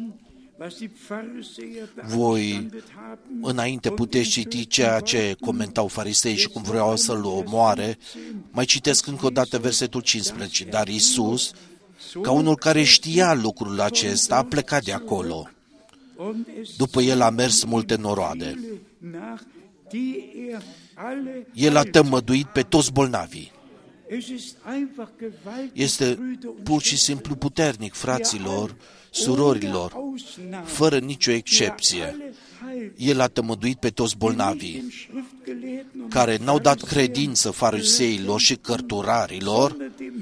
voi înainte puteți citi ceea ce comentau farisei și cum vreau să-l omoare. Mai citesc încă o dată versetul 15. Dar Iisus, ca unul care știa lucrul acesta, a plecat de acolo. După el a mers multe noroade. El a tămăduit pe toți bolnavii. Este pur și simplu puternic, fraților, surorilor, fără nicio excepție. El a tămăduit pe toți bolnavii, care n-au dat credință fariseilor și cărturarilor,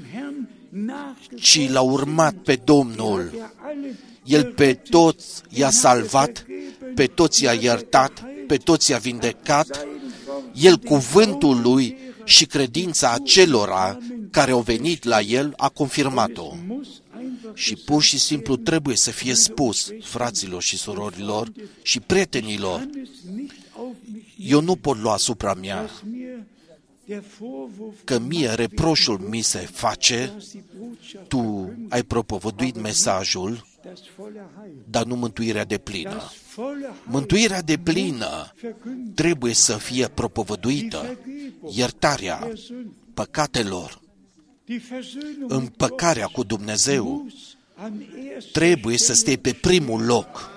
ci l-au urmat pe Domnul. El pe toți i-a salvat, pe toți i-a iertat, pe toți i-a vindecat. El, cuvântul lui și credința acelora care au venit la el, a confirmat-o. Și pur și simplu trebuie să fie spus, fraților și surorilor și prietenilor, eu nu pot lua asupra mea că mie reproșul mi se face, tu ai propovăduit mesajul, dar nu mântuirea deplină. Mântuirea deplină trebuie să fie propovăduită, iertarea păcatelor, împăcarea cu Dumnezeu trebuie să stea pe primul loc.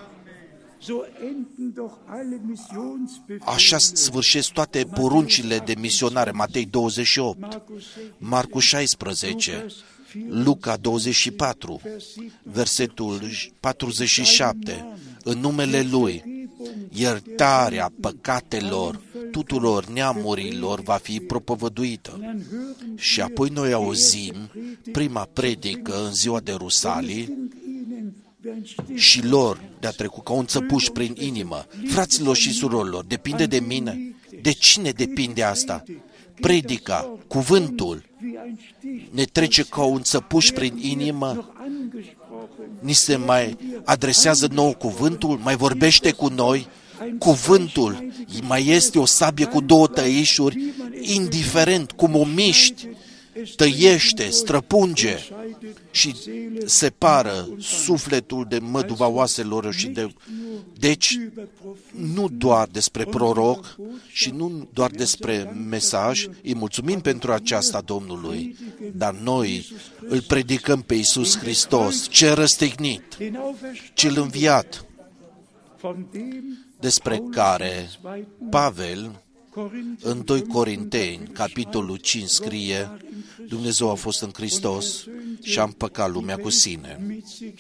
Așa sfârșesc toate poruncile de misionare, Matei 28, Marcu 16, Luca 24, versetul 47, în numele Lui, iertarea păcatelor tuturor neamurilor va fi propovăduită. Și apoi noi auzim prima predică în ziua de Rusalii și lor de-a trecut ca un țăpuș prin inimă. Fraților și surorilor, depinde de mine? De cine depinde asta? Predica, cuvântul, ne trece ca un țăpuș prin inimă? Ni se mai adresează nou cuvântul? Mai vorbește cu noi? Cuvântul mai este o sabie cu două tăișuri, indiferent cum o miști, tăiește, străpunge și separă sufletul de măduva oaselor și de... Deci, nu doar despre proroc și nu doar despre mesaj, îi mulțumim pentru aceasta Domnului, dar noi îl predicăm pe Iisus Hristos, cel răstignit, cel înviat, despre care Pavel, în 2 Corinteni, capitolul 5, scrie: Dumnezeu a fost în Hristos și a împăcat lumea cu sine.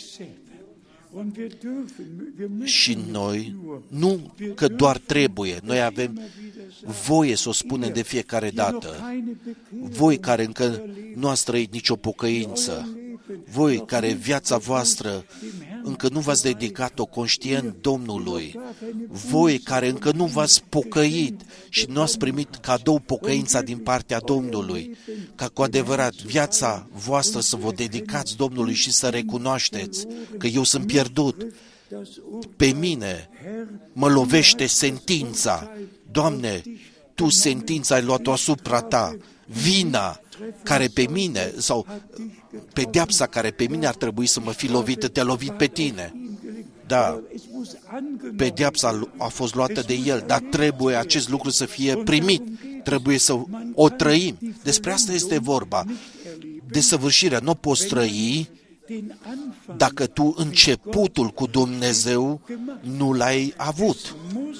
Și noi, nu că doar trebuie, noi avem voie să o spunem de fiecare dată. Voi care încă nu ați trăit nicio pocăință, voi care viața voastră încă nu v-ați dedicat-o conștient Domnului, voi care încă nu v-ați pocăit și nu ați primit cadou pocăința din partea Domnului, ca cu adevărat viața voastră să vă dedicați Domnului și să recunoașteți că eu sunt pierdut. Pe mine mă lovește sentința. Doamne, Tu sentința ai luat-o asupra Ta. Vina care pe mine, sau pedeapsa care pe mine ar trebui să mă fi lovită, te-a lovit pe tine. Da, pedeapsa a fost luată de El, dar trebuie acest lucru să fie primit, trebuie să o trăim. Despre asta este vorba. Desăvârșirea nu o poți trăi dacă tu începutul cu Dumnezeu nu l-ai avut.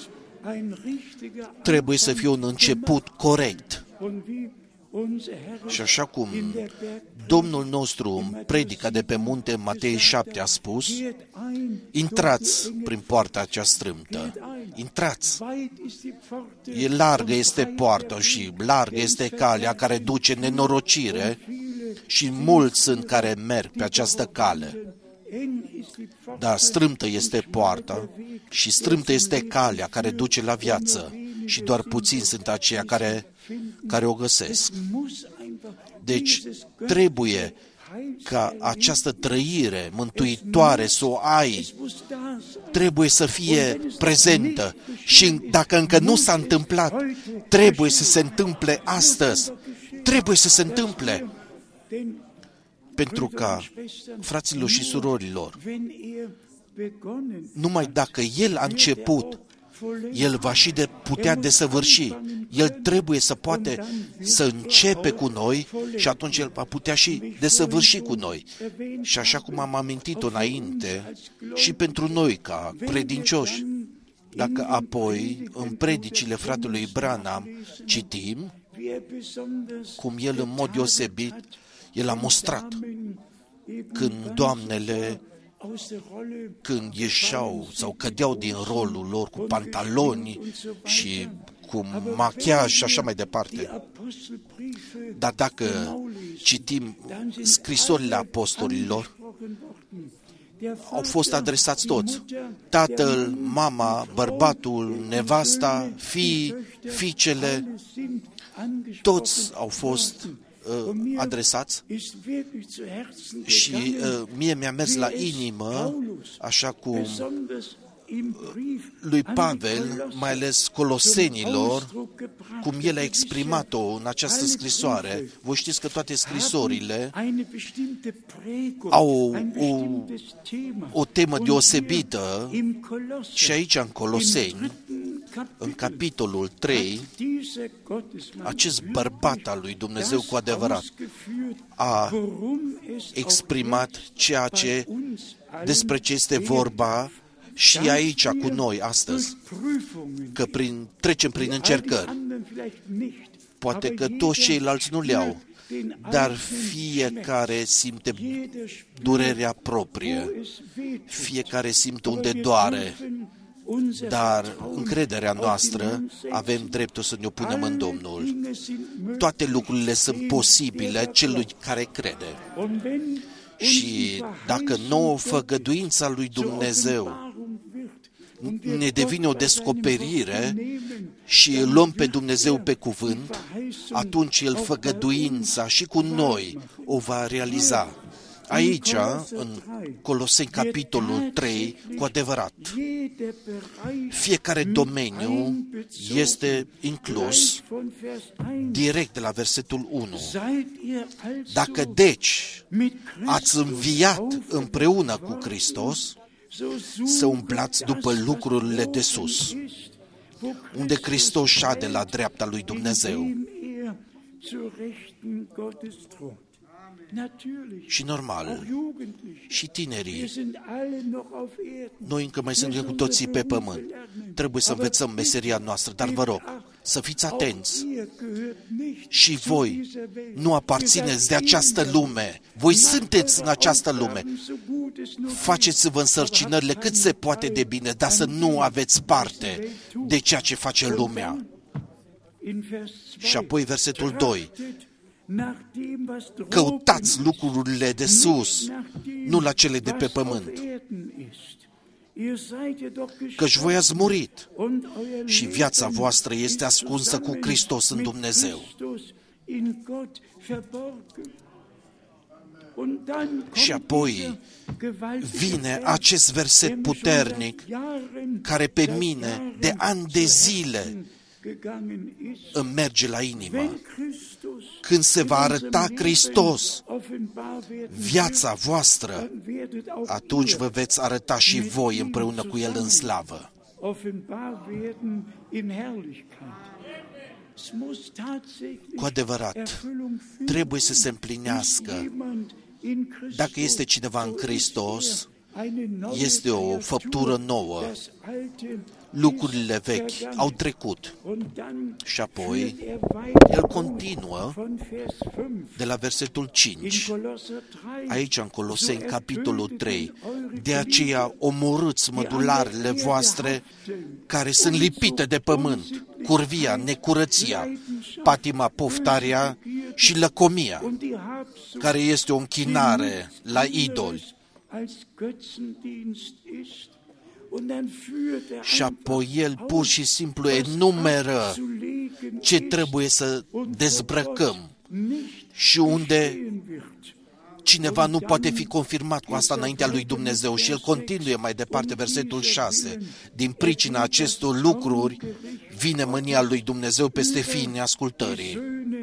Trebuie să fie un început corect. Și așa cum Domnul nostru în predica de pe munte Matei 7 a spus, intrați prin poarta cea strâmtă, intrați. E largă este poarta și largă este calea care duce nenorocire și mulți sunt care merg pe această cale. Dar strâmtă este poarta și strâmtă este calea care duce la viață și doar puțini sunt aceia care o găsesc. Deci trebuie ca această trăire mântuitoare să o ai, trebuie să fie prezentă și dacă încă nu s-a întâmplat, trebuie să se întâmple astăzi, trebuie să se întâmple. Pentru ca, fraților și surorilor, numai dacă El a început, El va și putea desăvârși. El trebuie să poate să începe cu noi și atunci El va putea și desăvârși cu noi. Și așa cum am amintit-o înainte, și pentru noi ca credincioși, dacă apoi în predicile fratelui Branham citim cum el în mod deosebit el a mostrat când doamnele, când ieșeau sau cădeau din rolul lor cu pantaloni și cu machiaj și așa mai departe. Dar dacă citim scrisorile apostolilor, au fost adresați toți. Tatăl, mama, bărbatul, nevasta, fiicele, toți au fost adresați și mie mi-a mers la inimă, așa cum lui Pavel, mai ales Colosenilor, cum el a exprimat-o în această scrisoare. Voi știți că toate scrisorile au o temă deosebită și aici în Coloseni, în capitolul 3, acest bărbat al lui Dumnezeu cu adevărat a exprimat ceea ce despre ce este vorba și aici cu noi astăzi, că trecem prin încercări. Poate că toți ceilalți nu le au, dar fiecare simte durerea proprie, fiecare simte unde doare, dar încrederea noastră avem dreptul să ne punem în Domnul. Toate lucrurile sunt posibile celui care crede. Și dacă nouă făgăduința lui Dumnezeu ne devine o descoperire și îl luăm pe Dumnezeu pe cuvânt, atunci El făgăduința și cu noi o va realiza. Aici, în Coloseni, capitolul 3, cu adevărat, fiecare domeniu este inclus direct de la versetul 1. Dacă deci ați înviat împreună cu Hristos, să umblați după lucrurile de sus, unde Hristos șade la dreapta lui Dumnezeu. Și normal, și tinerii, noi încă mai suntem cu toții pe pământ. Trebuie să învățăm meseria noastră, dar vă rog, să fiți atenți. Și voi nu aparțineți de această lume. Voi sunteți în această lume. Faceți-vă însărcinările cât se poate de bine, dar să nu aveți parte de ceea ce face lumea. Și apoi versetul 2. Căutați lucrurile de sus, nu la cele de pe pământ. Căci voi ați murit și viața voastră este ascunsă cu Hristos în Dumnezeu. Și apoi vine acest verset puternic care pe mine de ani de zile îmi merge la inimă. Când se va arăta Hristos, viața voastră, atunci vă veți arăta și voi împreună cu El în slavă. Cu adevărat, trebuie să se împlinească Dacă este cineva în Hristos, este o făptură nouă. Lucrurile vechi au trecut. Și apoi, el continuă de la versetul 5. Aici, în Coloseni, capitolul 3. De aceea, omorâți mădularele voastre care sunt lipite de pământ, curvia, necurăția, patima, poftarea și lăcomia, care este o închinare la idoli. Și apoi el pur și simplu enumeră ce trebuie să dezbrăcăm și unde cineva nu poate fi confirmat cu asta înaintea lui Dumnezeu. Și el continuă mai departe, versetul 6. Din pricina acestor lucruri vine mânia lui Dumnezeu peste fiii neascultării.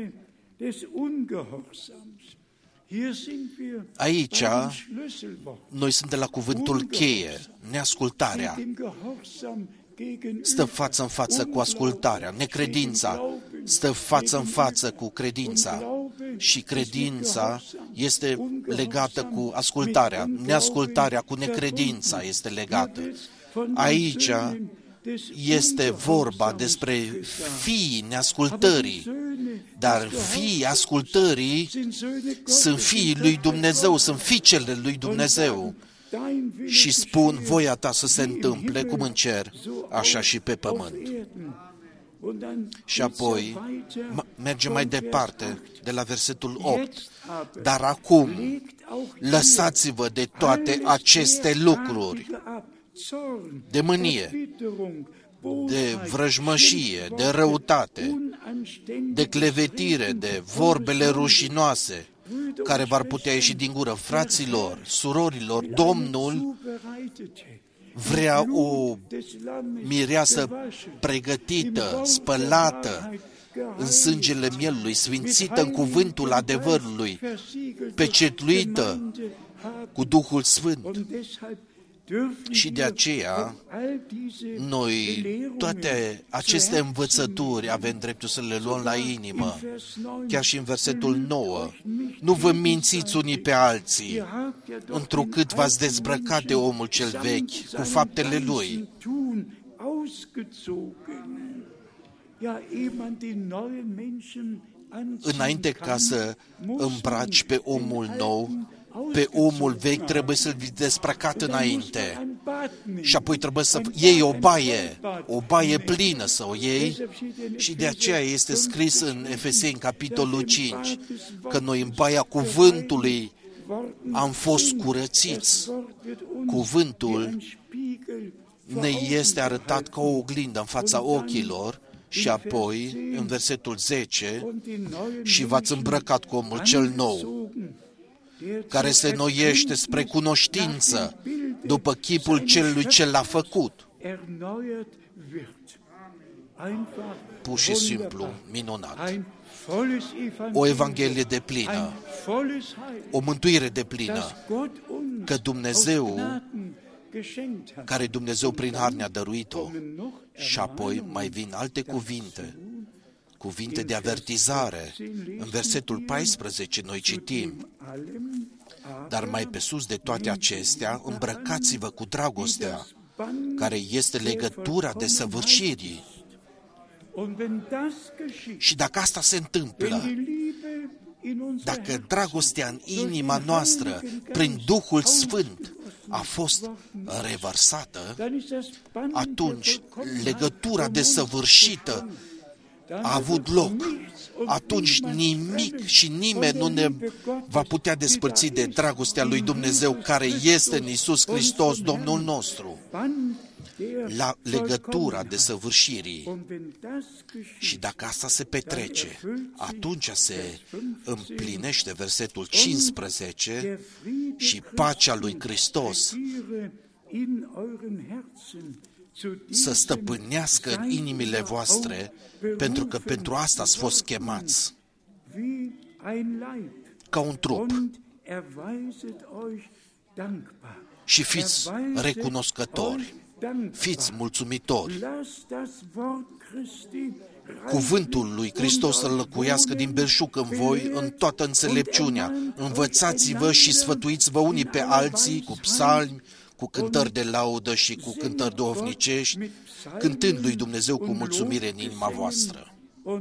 Aici, noi suntem la cuvântul cheie, neascultarea. Stă față în față cu ascultarea, necredința stă față în față cu credința și credința este legată cu ascultarea, neascultarea cu necredința este legată. Aici este vorba despre fiii neascultării, dar fiii ascultării sunt fiii lui Dumnezeu, sunt fiicele lui Dumnezeu și spun voia ta să se întâmple cum în cer, așa și pe pământ. Și apoi mergem mai departe de la versetul 8. Dar acum lăsați-vă de toate aceste lucruri, de mânie, de vrăjmășie, de răutate, de clevetire, de vorbele rușinoase, care v-ar putea ieși din gură. Fraților, surorilor, Domnul vrea o mireasă pregătită, spălată în sângele mielului, sfințită în cuvântul adevărului, pecetluită cu Duhul Sfânt. Și de aceea, noi toate aceste învățături avem dreptul să le luăm la inimă. Chiar și în versetul 9. Nu vă mințiți unii pe alții, întrucât v-ați dezbrăcat de omul cel vechi cu faptele lui. Înainte ca să îmbraci pe omul nou, pe omul vechi trebuie să-l dezbrăcat înainte. Și apoi trebuie să iei o baie plină să o iei. Și de aceea este scris în Efeseni, capitolul 5, că noi în baia cuvântului am fost curățiți. Cuvântul ne este arătat ca o oglindă în fața ochilor. Și apoi, în versetul 10, și v-ați îmbrăcat cu omul cel nou, care se noiește spre cunoștință după chipul celui ce l-a făcut. Pur și simplu, minunat. O Evanghelie deplină, o mântuire deplină, că Dumnezeu, care Dumnezeu prin har ne-a dăruit-o. Și apoi mai vin alte cuvinte de avertizare. În versetul 14 noi citim: dar mai pe sus de toate acestea, îmbrăcați-vă cu dragostea, care este legătura desăvârșirii. Și dacă asta se întâmplă, dacă dragostea în inima noastră, prin Duhul Sfânt, a fost revărsată, atunci legătura desăvârșită a avut loc. Atunci nimic și nimeni nu ne va putea despărți de dragostea lui Dumnezeu care este în Iisus Hristos, Domnul nostru. La legătura desăvârșirii. Și dacă asta se petrece, atunci se împlinește versetul 15 și pacea lui Hristos să stăpânească în inimile voastre, pentru că pentru asta ați fost chemați, ca un trup. Și fiți recunoscători, fiți mulțumitori. cuvântul lui Hristos să locuiască din belșug în voi, în toată înțelepciunea. Învățați-vă și sfătuiți-vă unii pe alții cu psalmi, cu cântări de laudă și cu cântări duhovnicești, cântând lui Dumnezeu cu mulțumire în inima voastră.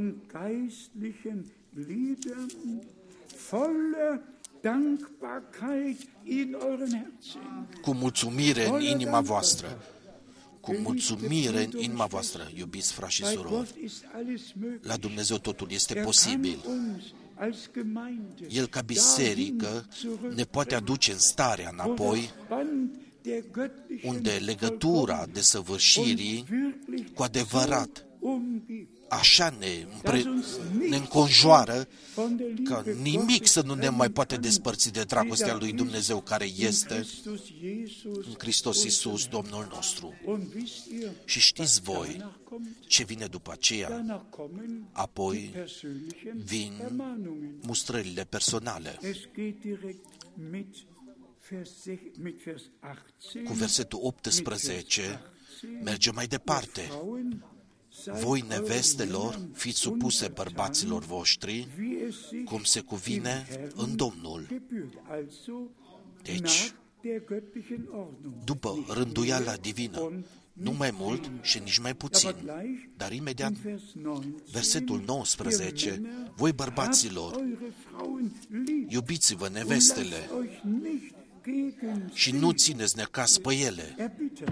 Cu mulțumire în inima voastră. Cu mulțumire în inima voastră, iubiți frați și surori. La Dumnezeu totul este posibil. El, ca biserică, ne poate aduce în starea înapoi, unde legătura desăvârșirii, cu adevărat, așa ne înconjoară, că nimic să nu ne mai poate despărți de dragostea lui Dumnezeu care este în Hristos Iisus, Domnul nostru. Și știți voi ce vine după aceea? Apoi vin mustrările personale. Cu versetul 18 merge mai departe. Voi, nevestelor, fiți supuse bărbaților voștri, cum se cuvine în Domnul. Deci, după rânduiala divină, nu mai mult și nici mai puțin, dar imediat, versetul 19, voi, bărbaților, iubiți-vă nevestele și nu țineți necaz pe ele.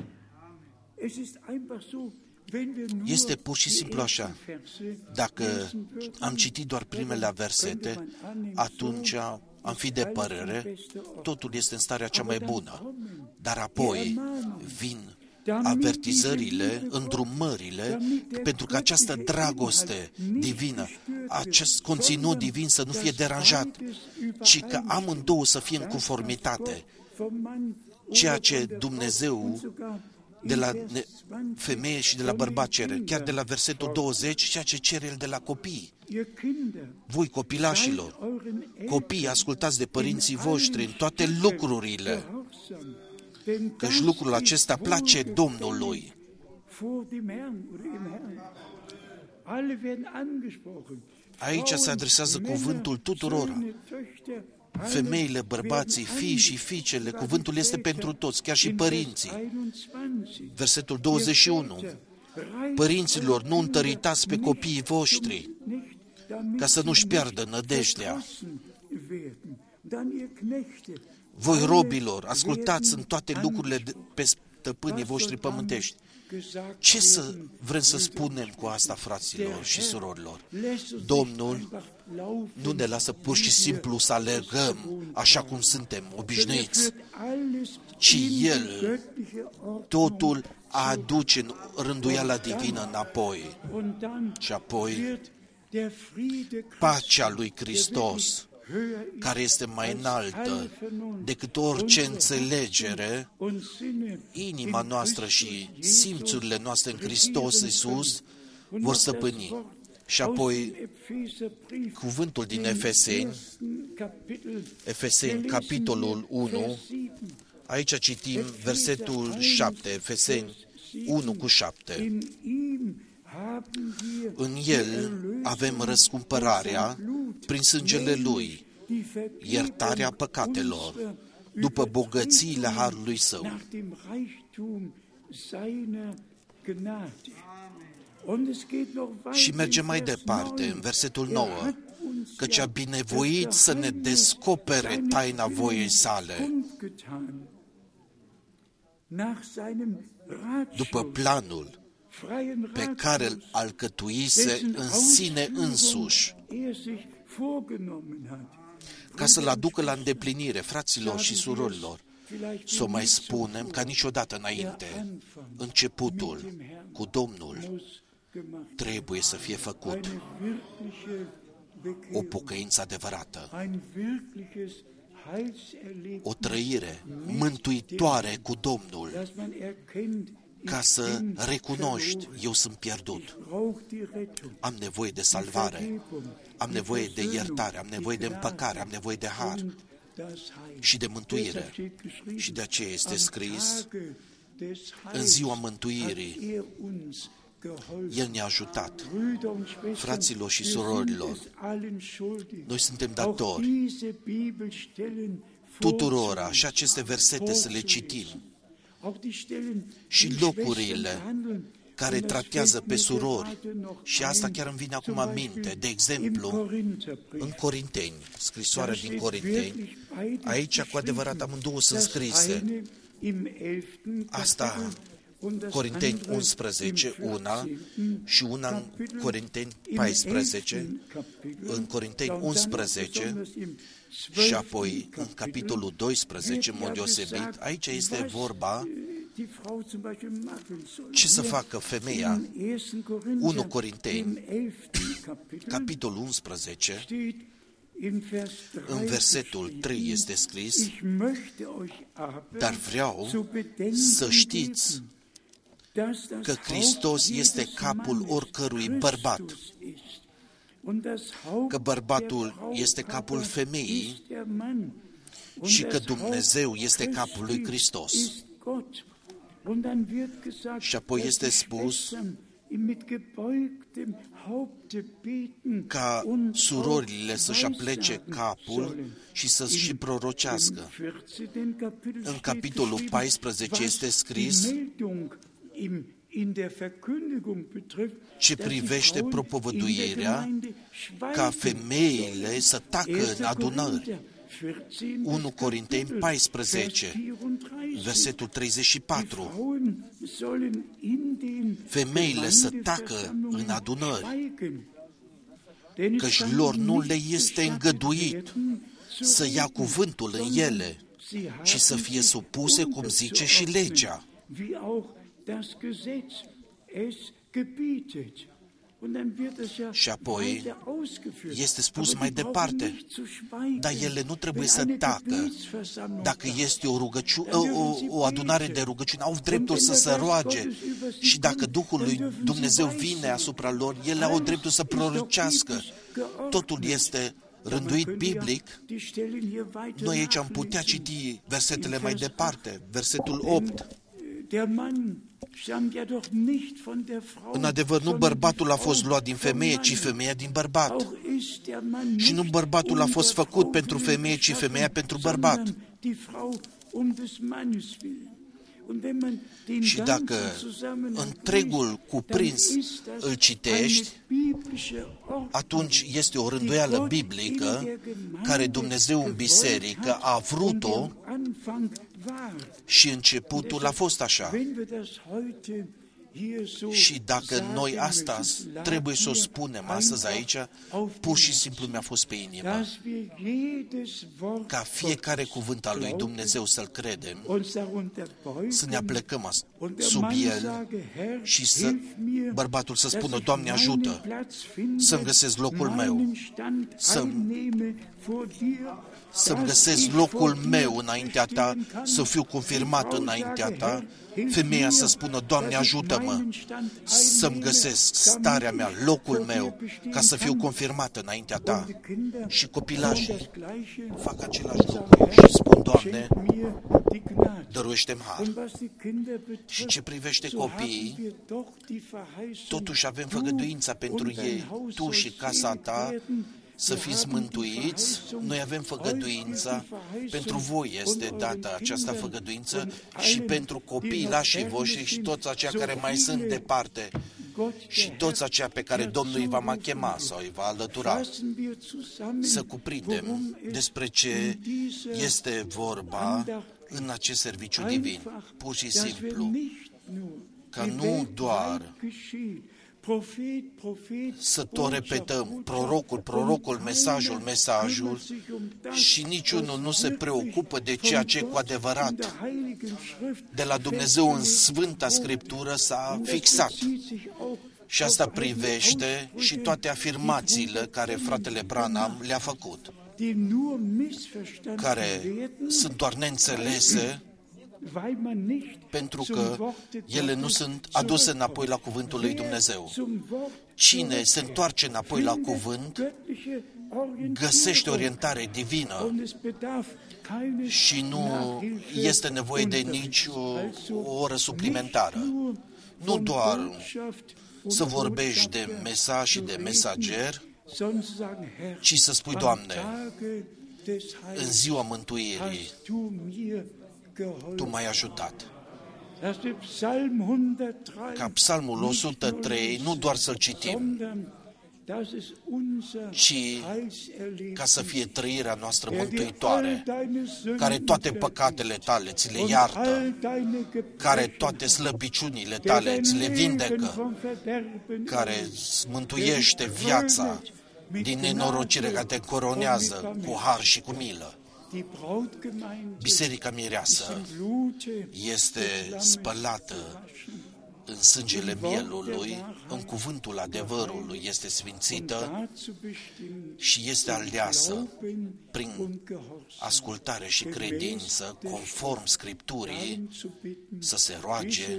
Este pur și simplu așa. Dacă am citit doar primele versete, atunci am fi de părere, totul este în starea cea mai bună. Dar apoi vin avertizările, îndrumările, pentru că această dragoste divină, acest conținut divin să nu fie deranjat, ci că amândouă să fie în conformitate. Ceea ce Dumnezeu de la femeie și de la bărbat cere, chiar de la versetul 20, ceea ce cere El de la copii. Voi, copilașilor, copii, ascultați de părinții voștri în toate lucrurile, căci lucrul acesta place Domnului. Aici se adresează cuvântul tuturor. Femeile, bărbații, fii și fiicele, cuvântul este pentru toți, chiar și părinții. Versetul 21. Părinților, nu întăritați pe copiii voștri, ca să nu-și piardă nădejdea. Voi, robilor, ascultați în toate lucrurile pe stăpânii voștri pământești. Ce vrem să spunem cu asta, fraților și surorilor? Domnul nu ne lasă pur și simplu să alergăm așa cum suntem obișnuiți, ci El totul aduce în rânduiala divină înapoi. Și apoi pacea lui Hristos, care este mai înaltă decât orice înțelegere, inima noastră și simțurile noastre în Hristos Iisus vor stăpâni. Și apoi cuvântul din Efeseni, capitolul 1, aici citim versetul 7, Efeseni 1:7. În El avem răscumpărarea prin sângele Lui, iertarea păcatelor, după bogățiile harului Său. Și merge mai departe, în versetul 9, căci a binevoit să ne descopere taina voiei Sale, după planul pe care îl alcătuise în sine însuși, ca să-l aducă la îndeplinire, fraților și surorilor. Să o mai spunem ca niciodată înainte, începutul cu Domnul trebuie să fie făcut. O pocăință adevărată, o trăire mântuitoare cu Domnul, ca să recunoști, eu sunt pierdut, am nevoie de salvare, am nevoie de iertare, am nevoie de împăcare, am nevoie de har și de mântuire. Și de aceea este scris, în ziua mântuirii, El ne-a ajutat. Fraților și surorilor, noi suntem datori tuturora și aceste versete să le citim și locurile care tratează pe surori. Și asta chiar îmi vine acum aminte. De exemplu, în Corinteni, scrisoarea din Corinteni, aici cu adevărat amândouă sunt scrise. Asta, Corinteni 11, una, și una în Corinteni 14, în Corinteni 11, și apoi în capitolul 12, în mod deosebit, aici este vorba ce să facă femeia. 1 Corinteni, capitolul 11, în versetul 3 este scris: dar vreau să știți că Hristos este capul oricărui bărbat, că bărbatul este capul femeii și că Dumnezeu este capul lui Hristos. Și apoi este spus ca surorile să-și aplece capul și să-și și prorocească. În capitolul 14 este scris ce privește propovăduirea, ca femeile să tacă în adunări. 1 Corinteni 14, versetul 34. Femeile să tacă în adunări, căci lor nu le este îngăduit să ia cuvântul în ele, ci să fie supuse, cum zice și legea. Și apoi este spus mai departe, dar ele nu trebuie să tacă. Dacă este o adunare de rugăciune, au dreptul să se roage. Și dacă Duhul lui Dumnezeu vine asupra lor, ele au dreptul să prorocească. Totul este rânduit biblic. Noi aici am putea citi versetele mai departe. Versetul 8. În adevăr, nu bărbatul a fost luat din femeie, ci femeia din bărbat. Și nu bărbatul a fost făcut pentru femeie, ci femeia pentru bărbat. Și dacă întregul cuprins îl citești, atunci este o rânduială biblică care Dumnezeu în biserică a vrut-o și începutul a fost așa. Și dacă noi astăzi trebuie să o spunem astăzi aici, pur și simplu mi-a fost pe inimă ca fiecare cuvânt al lui Dumnezeu să-l credem, să ne aplecăm sub el și bărbatul să spună: Doamne, ajută să-mi găsesc locul meu, să-mi găsesc locul meu înaintea Ta, să fiu confirmat înaintea Ta. Femeia să spună: Doamne, ajută-mă să-mi găsesc starea mea, locul meu, ca să fiu confirmat înaintea Ta. Și copilașii fac același lucru și spun: Doamne, dăruiește-mi har. Și ce privește copiii, totuși avem făgăduința pentru ei, Tu și casa Ta, să fiți mântuiți. Noi avem făgăduința, pentru voi este dată această făgăduință și pentru copiilașii voștri și toți aceia care mai sunt departe și toți aceia pe care Domnul îi va mai chema sau îi va alătura. Să cuprindem despre ce este vorba în acest serviciu divin. Pur și simplu, ca nu doar să tot repetăm prorocul, mesajul și niciunul nu se preocupă de ceea ce cu adevărat de la Dumnezeu în Sfânta Scriptură s-a fixat. Și asta privește și toate afirmațiile care fratele Branham le-a făcut, care sunt doar neînțelese, pentru că ele nu sunt aduse înapoi la cuvântul lui Dumnezeu. Cine se întoarce înapoi la cuvânt, găsește orientare divină și nu este nevoie de nici o oră suplimentară. Nu doar să vorbești de mesaj și de mesager, ci să spui, Doamne, în ziua mântuirii, Tu m-ai ajutat. Ca Psalmul 103, nu doar să-l citim, ci ca să fie trăirea noastră mântuitoare, care toate păcatele tale ți le iartă, care toate slăbiciunile tale ți le vindecă, care mântuiește viața din nenorocire, care te coronează cu har și cu milă. Biserica mireasă este spălată în sângele mielului, în cuvântul adevărului, este sfințită și este aleasă prin ascultare și credință, conform Scripturii, să se roage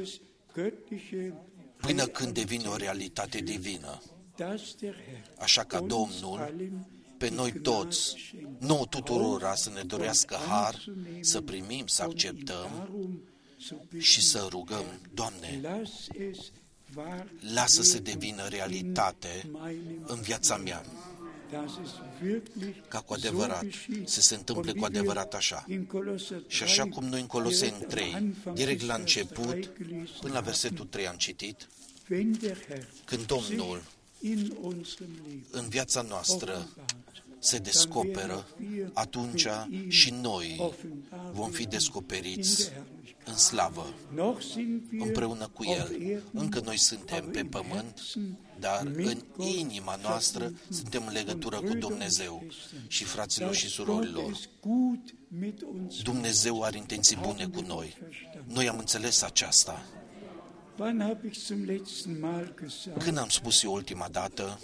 până când devine o realitate divină. Așa ca Domnul pe noi toți, nouă tuturora, să ne dorească har, să primim, să acceptăm și să rugăm, Doamne, lasă să devină realitate în viața mea, ca cu adevărat, să se întâmple cu adevărat așa. Și așa cum noi în Coloseni 3, direct la început, până la versetul 3 am citit, când Domnul în viața noastră se descoperă, atunci și noi vom fi descoperiți în slavă, împreună cu El. Încă noi suntem pe pământ, dar în inima noastră suntem în legătură cu Dumnezeu. Și fraților și surorilor, Dumnezeu are intenții bune cu noi. Noi am înțeles aceasta. Când am spus eu ultima dată,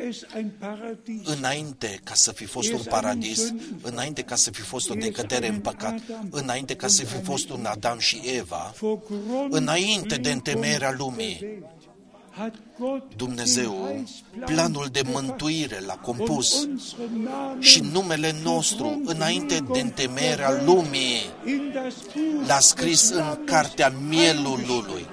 înainte ca să fi fost un paradis, înainte ca să fi fost o decădere în păcat, înainte ca să fi fost un Adam și Eva, înainte de întemeierea lumii, Dumnezeu, planul de mântuire l-a compus și numele nostru, înainte de întemeierea lumii, l-a scris în cartea mielului.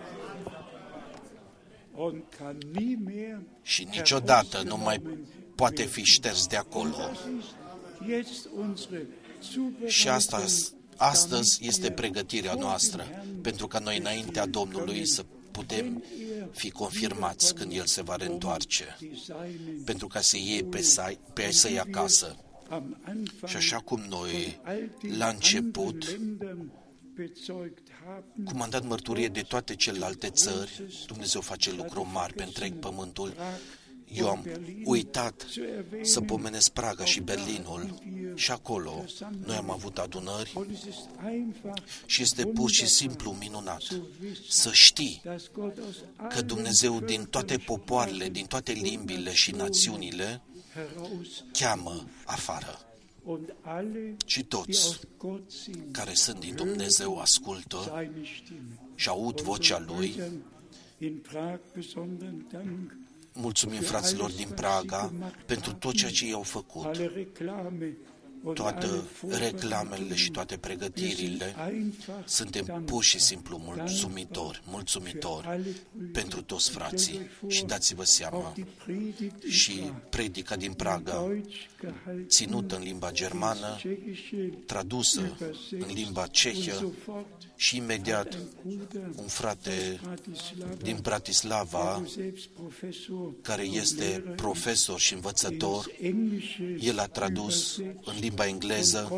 Și niciodată nu mai poate fi șters de acolo. Și astăzi este pregătirea noastră, pentru ca noi înaintea Domnului să putem fi confirmați când El se va reîntoarce, pentru ca să iei pe ai săi acasă. Și așa cum noi, la început, cum am dat mărturie de toate celelalte țări, Dumnezeu face lucruri mari pe întreg pământul. Eu am uitat să pomenesc Praga și Berlinul și acolo noi am avut adunări și este pur și simplu minunat să știi că Dumnezeu din toate popoarele, din toate limbile și națiunile cheamă afară. Și toți care sunt din Dumnezeu ascultă și aud vocea Lui. Mulțumim fraților din Praga pentru tot ceea ce i-au făcut, toate reclamele și toate pregătirile. Suntem pur și simplu mulțumitori pentru toți frații. Și dați-vă seama, și predica din Praga, ținută în limba germană, tradusă în limba cehă, și imediat un frate din Bratislava, care este profesor și învățător, el a tradus în limba engleză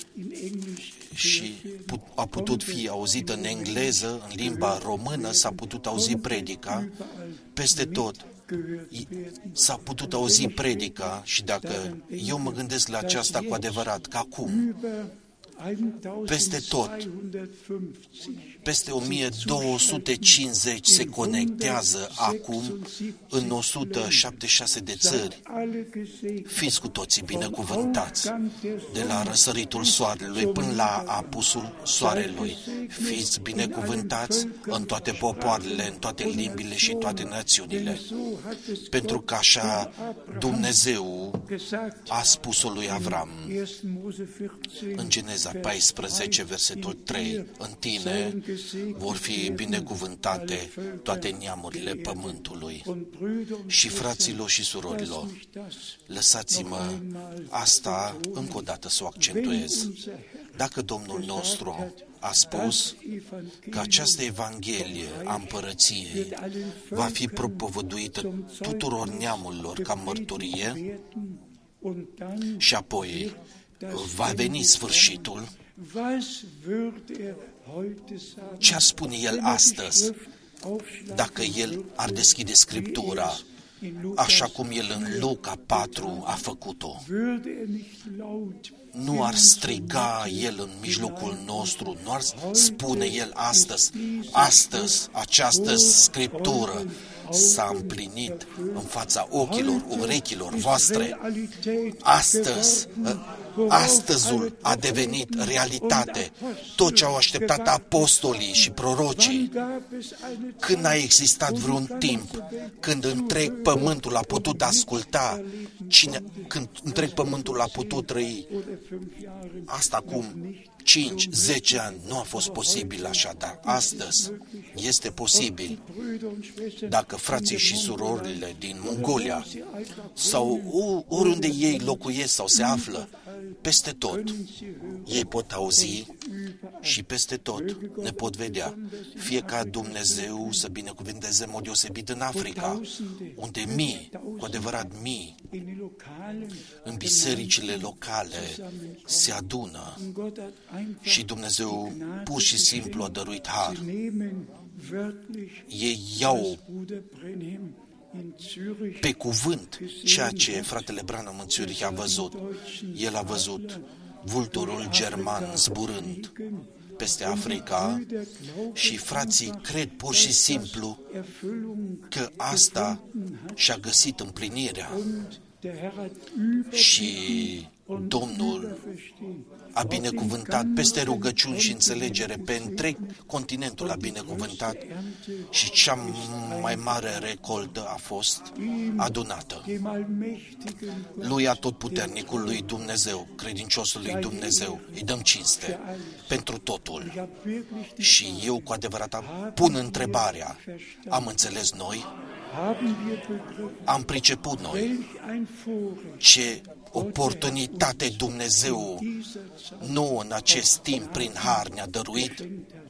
și a putut fi auzită în engleză, în limba română s-a putut auzi predica, peste tot s-a putut auzi predica. Și dacă eu mă gândesc la aceasta cu adevărat, că acum peste tot, peste 1250 se conectează acum în 176 de țări. Fiți cu toții binecuvântați, de la răsăritul soarelui până la apusul soarelui. Fiți binecuvântați în toate popoarele, în toate limbile și toate națiunile. Pentru că așa Dumnezeu a spus-o lui Avram în Geneza Efesa 14, versetul 3, în tine vor fi binecuvântate toate neamurile pământului. Și fraților și surorilor, lăsați-mă asta încă o dată să o accentuez. Dacă Domnul nostru a spus că această Evanghelie a Împărăției va fi propovăduită tuturor neamurilor ca mărturie și apoi va veni sfârșitul, ce ar spune El astăzi dacă El ar deschide Scriptura așa cum El în Luca 4 a făcut-o? Nu ar striga El în mijlocul nostru, nu ar spune El astăzi această Scriptură s-a împlinit în fața ochilor, urechilor voastre. Astăzul a devenit realitate. Tot ce au așteptat apostolii și prorocii. Când a existat vreun timp când întreg pământul a putut asculta, când întreg pământul a putut trăi, asta acum 5-10 ani nu a fost posibil așa, dar astăzi este posibil. Dacă frații și surorile din Mongolia sau oriunde ei locuiesc sau se află, peste tot, ei pot auzi și peste tot ne pot vedea. Fie ca Dumnezeu să binecuvânteze în mod deosebit în Africa, unde mii, cu adevărat mii, în bisericile locale se adună și Dumnezeu pur și simplu a dăruit har. Ei iau pe cuvânt ceea ce fratele Branham în Zurich a văzut. El a văzut vulturul german zburând peste Africa și frații cred pur și simplu că asta și-a găsit împlinirea și Domnul a binecuvântat peste rugăciuni și înțelegere pe întreg continentul a binecuvântat și cea mai mare recoltă a fost adunată. Lui Atotputernicul lui Dumnezeu, credinciosul lui Dumnezeu, îi dăm cinste pentru totul. Și eu cu adevărat pun întrebarea, am înțeles noi? Am priceput noi ce oportunitate Dumnezeu nouă în acest timp prin har ne-a dăruit,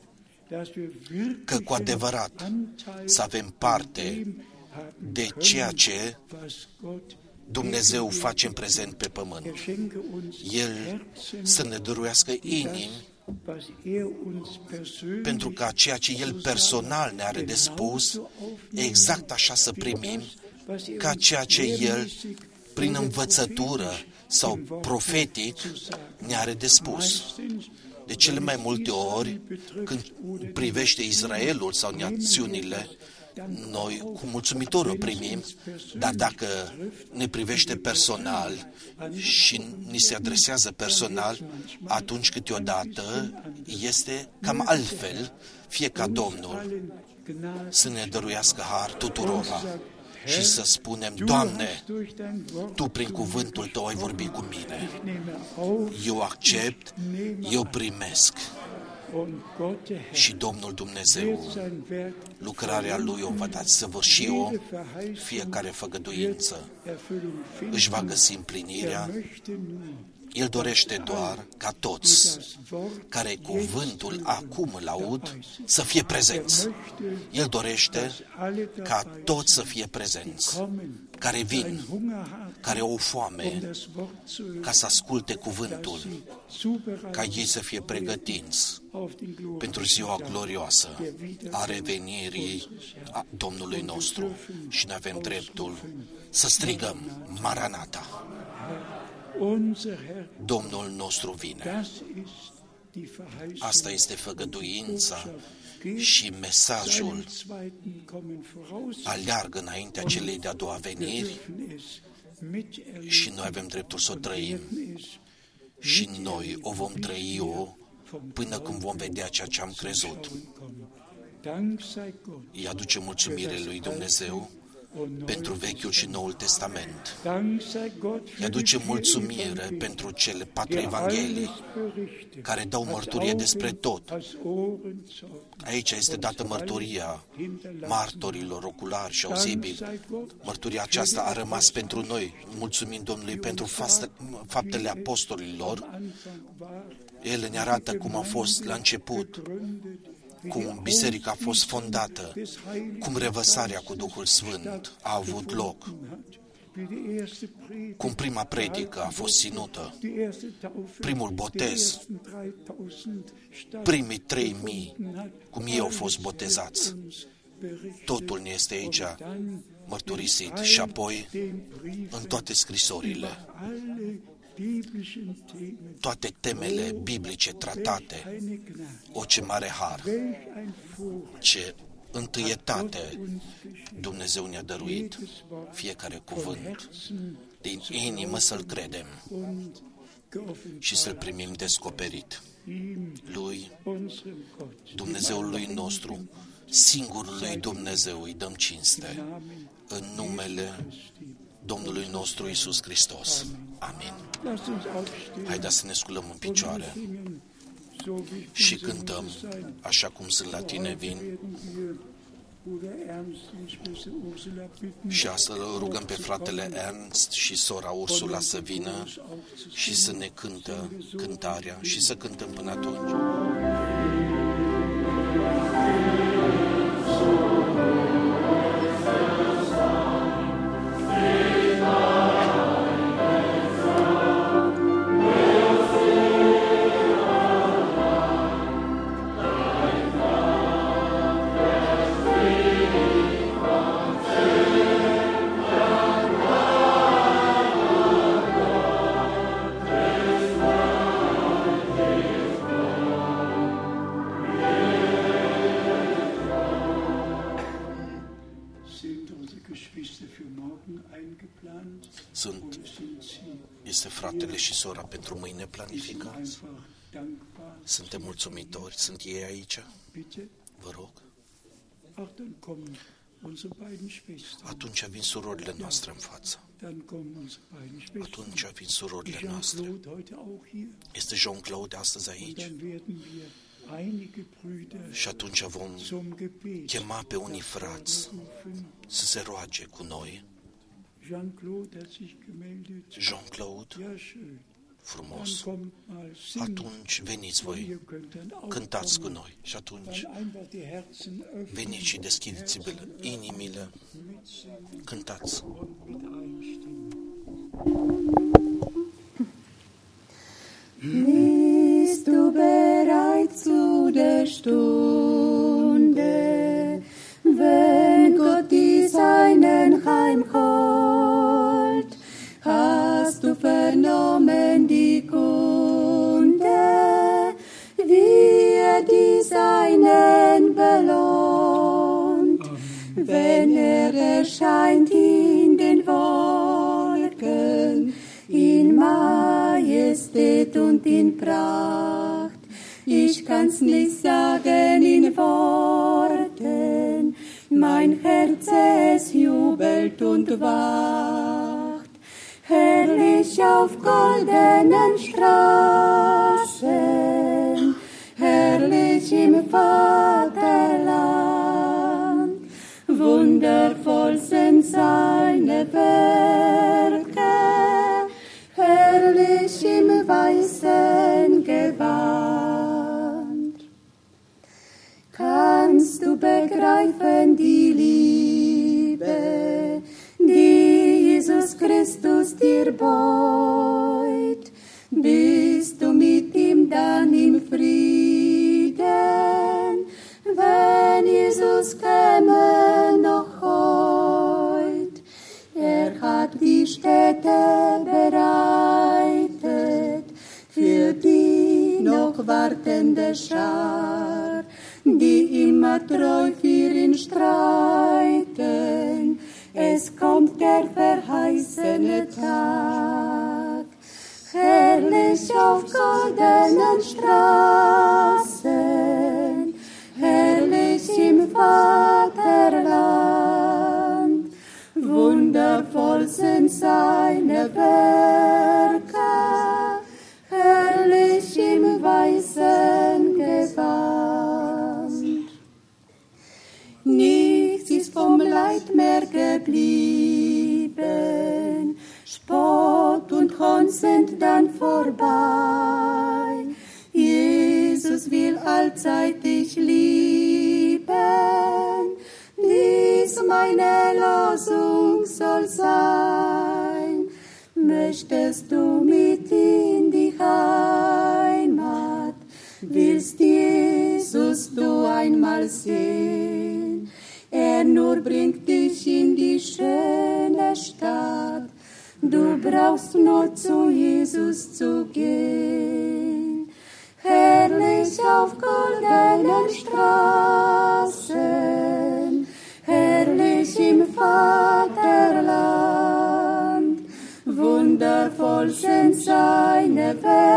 că cu adevărat să avem parte de ceea ce Dumnezeu face în prezent pe pământ. El să ne dăruiască inimi pentru ca ceea ce El personal ne are de spus, exact așa să primim, ca ceea ce El prin învățătură sau profetic ne are de spus. De cele mai multe ori, când privește Israelul sau națiunile, noi cu mulțumitor o primim, dar dacă ne privește personal și ni se adresează personal, atunci câteodată este cam altfel, fie ca Domnul să ne dăruiască har tuturora și să spunem, Doamne, Tu prin cuvântul Tău ai vorbit cu mine. Eu accept, eu primesc. Și Domnul Dumnezeu, lucrarea Lui o va da săvârși-o, fiecare făgăduință își va găsi împlinirea. El dorește doar ca toți care cuvântul acum îl aud să fie prezenți. El dorește ca toți să fie prezenți, care vin, care au foame, ca să asculte cuvântul, ca ei să fie pregătiți pentru ziua glorioasă a revenirii a Domnului nostru și ne avem dreptul să strigăm Maranata. Domnul nostru vine. Asta este făgăduința și mesajul aleargă înaintea celei de-a doua veniri și noi avem dreptul să o trăim și noi o vom trăi până când vom vedea ceea ce am crezut. Îi aduce mulțumire lui Dumnezeu pentru Vechiul și Noul Testament. Îi aducem mulțumire pentru cele 4 evanghelii care dau mărturie despre tot. Aici este dată mărturia martorilor oculari și auzibili. Mărturia aceasta a rămas pentru noi. Mulțumim Domnului pentru faptele apostolilor. Ele ne arată cum a fost la început, cum biserica a fost fondată, cum revărsarea cu Duhul Sfânt a avut loc, cum prima predică a fost ținută, primul botez, primii 3.000, cum ei au fost botezați. Totul ne este aici mărturisit și apoi în toate scrisorile, toate temele biblice tratate. O, ce mare har, ce întâietate Dumnezeu ne-a dăruit, fiecare cuvânt din inimă să-l credem și să-l primim descoperit. Lui, Dumnezeului nostru, singurului Dumnezeu îi dăm cinste, în numele Domnului nostru Iisus Hristos. Amin. Haideți să ne sculăm în picioare și cântăm așa cum sunt la tine vin. Și astfel rugăm pe fratele Ernst și sora Ursula să vină și să ne cântă cântarea și să cântăm până atunci. Este fratele și sora pentru mâine planificați. Suntem mulțumitori. Sunt ei aici? Vă rog. Atunci vin surorile noastre în față. Atunci vin surorile noastre. Este Jean-Claude astăzi aici. Și atunci vom chema pe unii frați să se roage cu noi. Jean-Claude, frumos. Atunci veniți voi, cântați cu noi și atunci veniți și deschideți inimile, cântați. Bist du bereit zu der Stunde, wenn Gott die Seinen heimholt? Hast du vernommen die Kunde, wie die Seinen belohnt, wenn erscheint in den Wolken, in Majestät und in Pracht. Ich kann's nicht sagen in Worten, mein Herz es jubelt und wacht. Herrlich auf goldenen Straßen, herrlich im Vaterland, wundervoll sind seine Werke, herrlich im weißen Gewand. Kannst du begreifen die Liebe, die Jesus Christus dir beut? Bist du mit ihm dann im Frieden, wenn Jesus käme noch heut? Hat die Städte bereitet für die noch wartende Schar, die immer treu für ihn streiten. Es kommt der verheißene Tag, herrlich auf goldenen Straßen, herrlich im Vaterland, und Hund sind dann vorbei. Jesus will allzeit dich lieben, dies meine Losung soll sein. Möchtest du mit in die Heimat, willst Jesus du einmal sehen? Er nur bringt dich in die schöne Stadt, du brauchst nur zu Jesus zu gehen. Herrlich auf goldenen Straßen, herrlich im Vaterland, wundervoll sind seine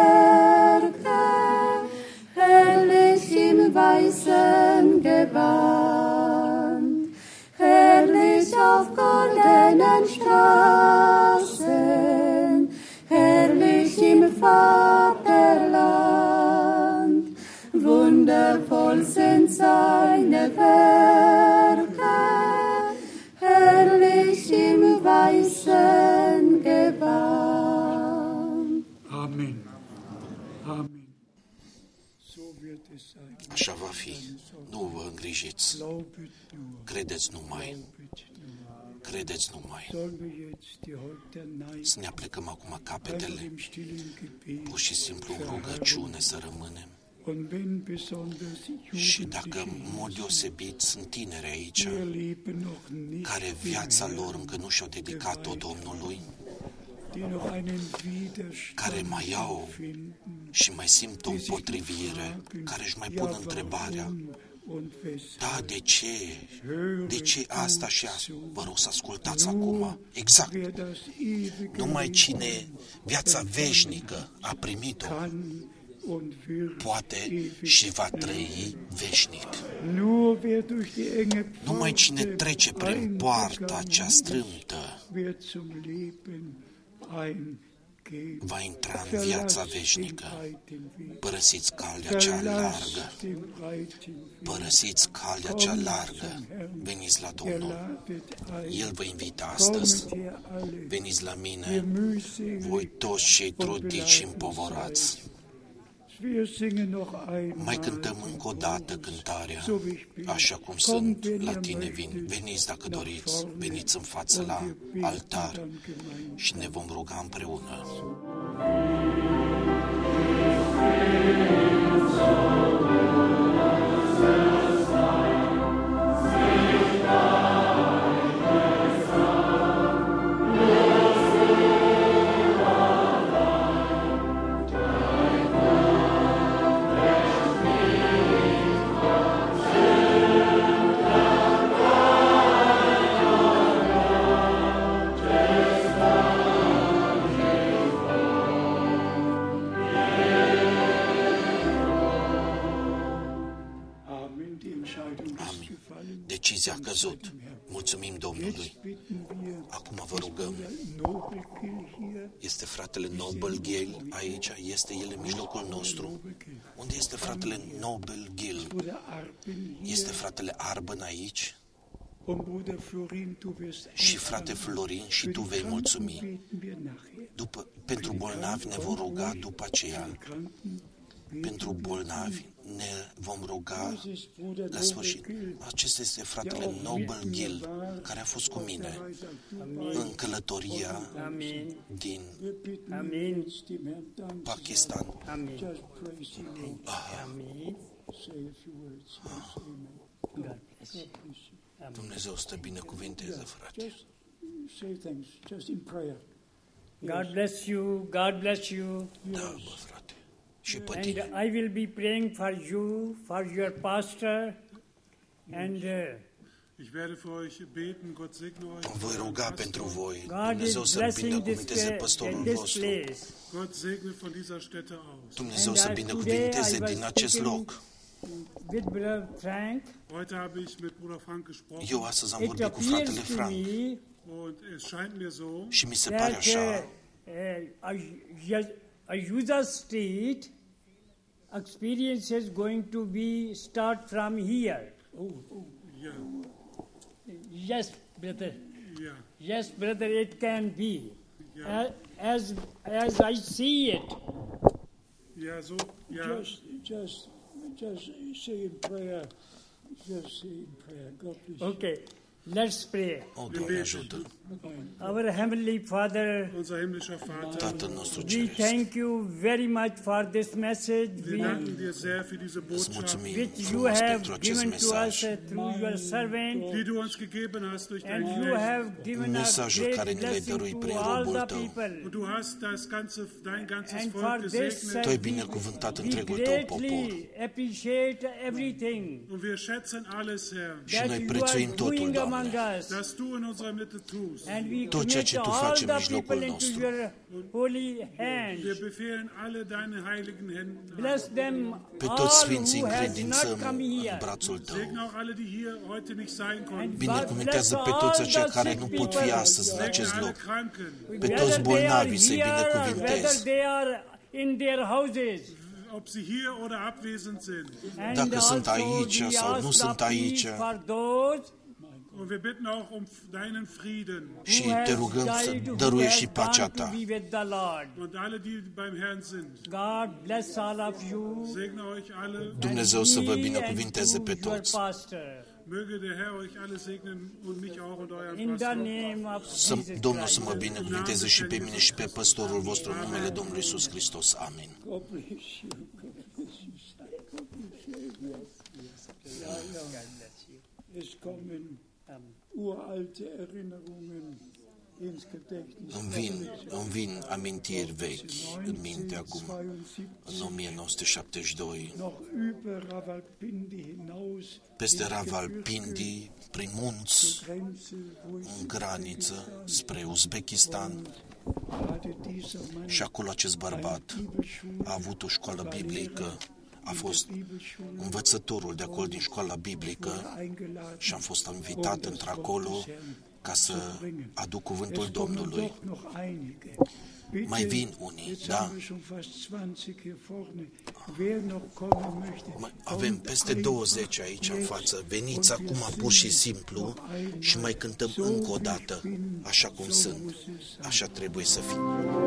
Werke, herrlich im weißen Gewand, herrlich auf goldenen Straßen, herrlich im Vaterland, wundervoll sind seine Werke, herrlich im weißen Gewand. Amen. Amen. Așa va fi. Nu vă îngrijiți. Credeți numai. Credeți numai. Să ne aplecăm acum capetele. Pur și simplu în rugăciune să rămânem. Și dacă în mod deosebit sunt tineri aici, care viața lor încă nu și-au dedicat-o Domnului, care mai au și mai simt o împotrivire, care își mai pun întrebarea, da, de ce? De ce asta și asta? Vă rog să ascultați acum. Exact. Numai cine viața veșnică a primit-o, poate și va trăi veșnic. Numai cine trece prin poarta cea strâmtă va intra în viața veșnică. Părăsiți calea cea largă. Părăsiți calea cea largă. Veniți la Domnul. El vă invită astăzi. Veniți la mine, voi toți cei trudiți și împovorați. Mai cântăm încă o dată cântarea, așa cum sunt, la tine vin. Veniți dacă doriți, veniți în față la altar și ne vom ruga împreună. Decizia a căzut. Mulțumim Domnului. Acum vă rugăm. Este fratele Nobel Gil aici? Este el în mijlocul nostru? Unde este fratele Nobel Gil? Este fratele Arben aici? Și frate Florin, și tu vei mulțumi. Pentru bolnavi ne vom ruga după aceea. Pentru bolnavi ne vom ruga la sfârșit. Acesta este fratele Nobel Gil, care a fost cu mine în călătoria din Pakistan. Dumnezeu să te binecuvinteze, frate. God bless you, God bless you. Da, bă, frate. Și pe tine. And I will be praying for you, for your pastor, and Ich werde für euch beten, Gott segne euch. Voi ruga pentru voi. God Dumnezeu is să blessing binecuvinteze păstorul this vostru. place. Gott segne von dieser Stätte aus. Dumnezeu să binecuvinteze din acest loc. With Brother Frank, Heute habe ich mit Bruder Frank gesprochen Eu astăzi am it vorbit cu fratele appears to Frank me und es scheint mir so, și mi se pare that așa Ayuda Street experience is going to be start from here. ja, Yes, brother. ja, Yes, brother, it can be. Ja. as I see it. Ja, so, ja. Just say in prayer. Just say in prayer. God bless you. Okay, let's pray. O, Doamne, ajută! Our Heavenly Father, Unser himmlischer Vater, Tatăl nostru we Ceresc, thank you very much for this message wir danken dir sehr für diese îți Botschaft, mulțumim which you frumos have pentru acest given to us mesaj. through your servant, die du uns gegeben hast durch and deinen you Geist. have given us Mesajul great care ni l-ai blessing dăruit to prin all robul the tău. people. Und du hast dein ganzes And Volk for this, gesegnet. Tu ai binecuvântat we întregul tău popor greatly appreciate everything Und wir schätzen alles, Herr, și that noi you prețuim are totul, doing among Doamne. us. dass du in unserer Mitte tust. And we Tot ceea ce commit Tu all faci în the mijlocul people into nostru. your holy hands. Wir befehlen alle deine heiligen Hände. Bless them Pe all toți sfinții who has încredințăm not come în here. brațul Tău. Segne auch alle, die hier heute nicht sein konnten. Binecuvântează pe toți aceia care nu pot fi astăzi în Segne acest alle loc. Kranken, Pe toți bolnavii să-i Whether binecuvintezi. they are in their houses. ob sie hier oder abwesend sind. And Dacă sunt also aici we sau ask nu the sunt aici. peace for those Und wir bitten auch um deinen Frieden. Și who has te rugăm să died, who dăruiești has și pacea gone to Ta. be with the Lord. Und alle, die beim Herrn sind. God bless all of you. Segne euch alle. Dumnezeu să vă Me binecuvinteze and pe to your toți. pastor. Möge der Herr euch alle segnen und mich auch und euren In the Pastor. name of Jesus Domnul să Christ. mă binecuvinteze și pe mine și pe păstorul vostru în numele Domnului Iisus Hristos. Amin. God bless you. God bless you. God bless you. Es kommen uralte Erinnerungen ins Gedächtnis. Îmi vin amintiri vechi în minte acum. În 1972, Noch über Rawalpindi hinaus, peste Rawalpindi, prin munți, Grenze, wo ich în graniță, spre Uzbekistan, hatte dieser Mann și acolo acest bărbat a avut o școală biblică, a fost învățătorul de acolo din școala biblică eingeladen. și am fost invitat într-acolo ca să aduc cuvântul Domnului. Doch noch einige. Mai vin unii, Jetzt da? haben wir schon fast 20 hier vorne. Wer noch kommen möchte, Avem peste 20 aici în față. Veniți acum pur și simplu și mai cântăm încă o dată, așa cum sunt. Așa trebuie să fie.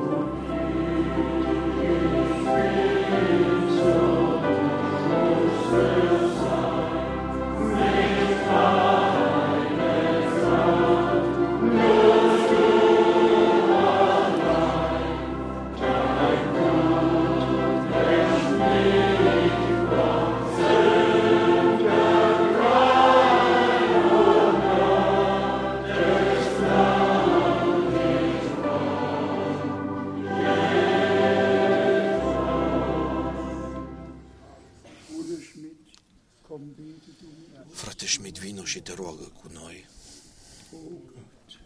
Bruder Schmidt, komm, bete du mit uns. Frate Schmidt, vino și te roagă cu noi. Oh Gott,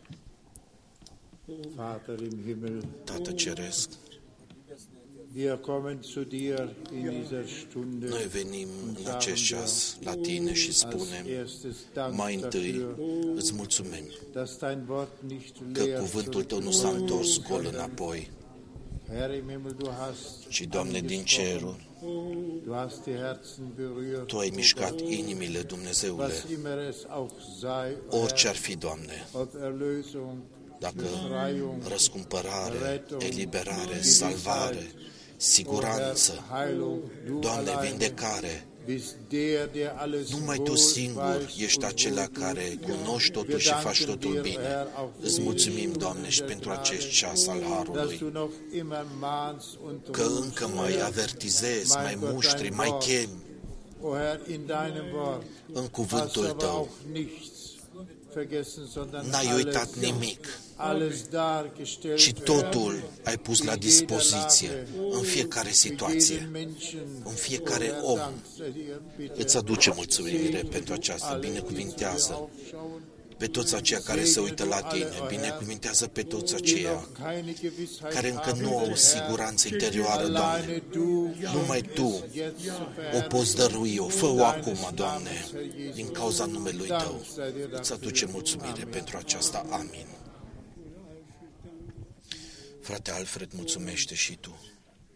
Vater im Himmel, Tată Ceresc, wir kommen zu dir in dieser Stunde. noi venim în acest ceas la tine și Als spunem, erstes Dank mai întâi dafür, îți mulțumim dass dein Wort nicht că leer cuvântul tău nu s-a întors gol înapoi, Herr im Himmel, du hast ci, Doamne, din cerul, du hast die Herzen berührt, Tu ai mișcat inimile, Dumnezeule, was immer es auch sei, orice ar fi, Doamne, ob Erlösung, dacă Befreiung, răscumpărare, eliberare, salvare, siguranță, Heilung, du Doamne, allein vindecare, bist der, der alles numai Tu wohl singur weiß ești und acela wohl care tut. cunoști totul Wir și faci danken totul dir, bine. Herr, auch für Îți mulțumim, die Doamne, și Stunde pentru des acest Tages, ceas al dass Harului, du noch immer mahnst und că rufst, încă mai Herr. avertizezi, mai Mein Gott, muștri, dein mai Wort, chemi O Herr, in deinem Wort în hast cuvântul aber Tău. auch nichts vergessen, sondern N-ai uitat nimic, alles dargestellt, ci totul Herr, ai pus la in dispoziție jeder în Lage, fiecare für situație. jeden Menschen. în fiecare O Herr, om. dankst dir, bitte. Îți aduce mulțumire Segne pentru du aceasta, alle, die binecuvintează zu dir aufschauen, pe toți aceia care se uită la Tine, binecuvintează pe toți die aceia noch keine Gewissheit care încă haben, nu au Herr. siguranță interioară, Doamne. Alleine du, Numai Tu jetzt zu o verherrlichen. poți dărui-o, fă-o acum, Doamne, din cauza numelui Tău. Îți aduce mulțumire pentru aceasta. Amin. Frate Alfred, mulțumește și tu.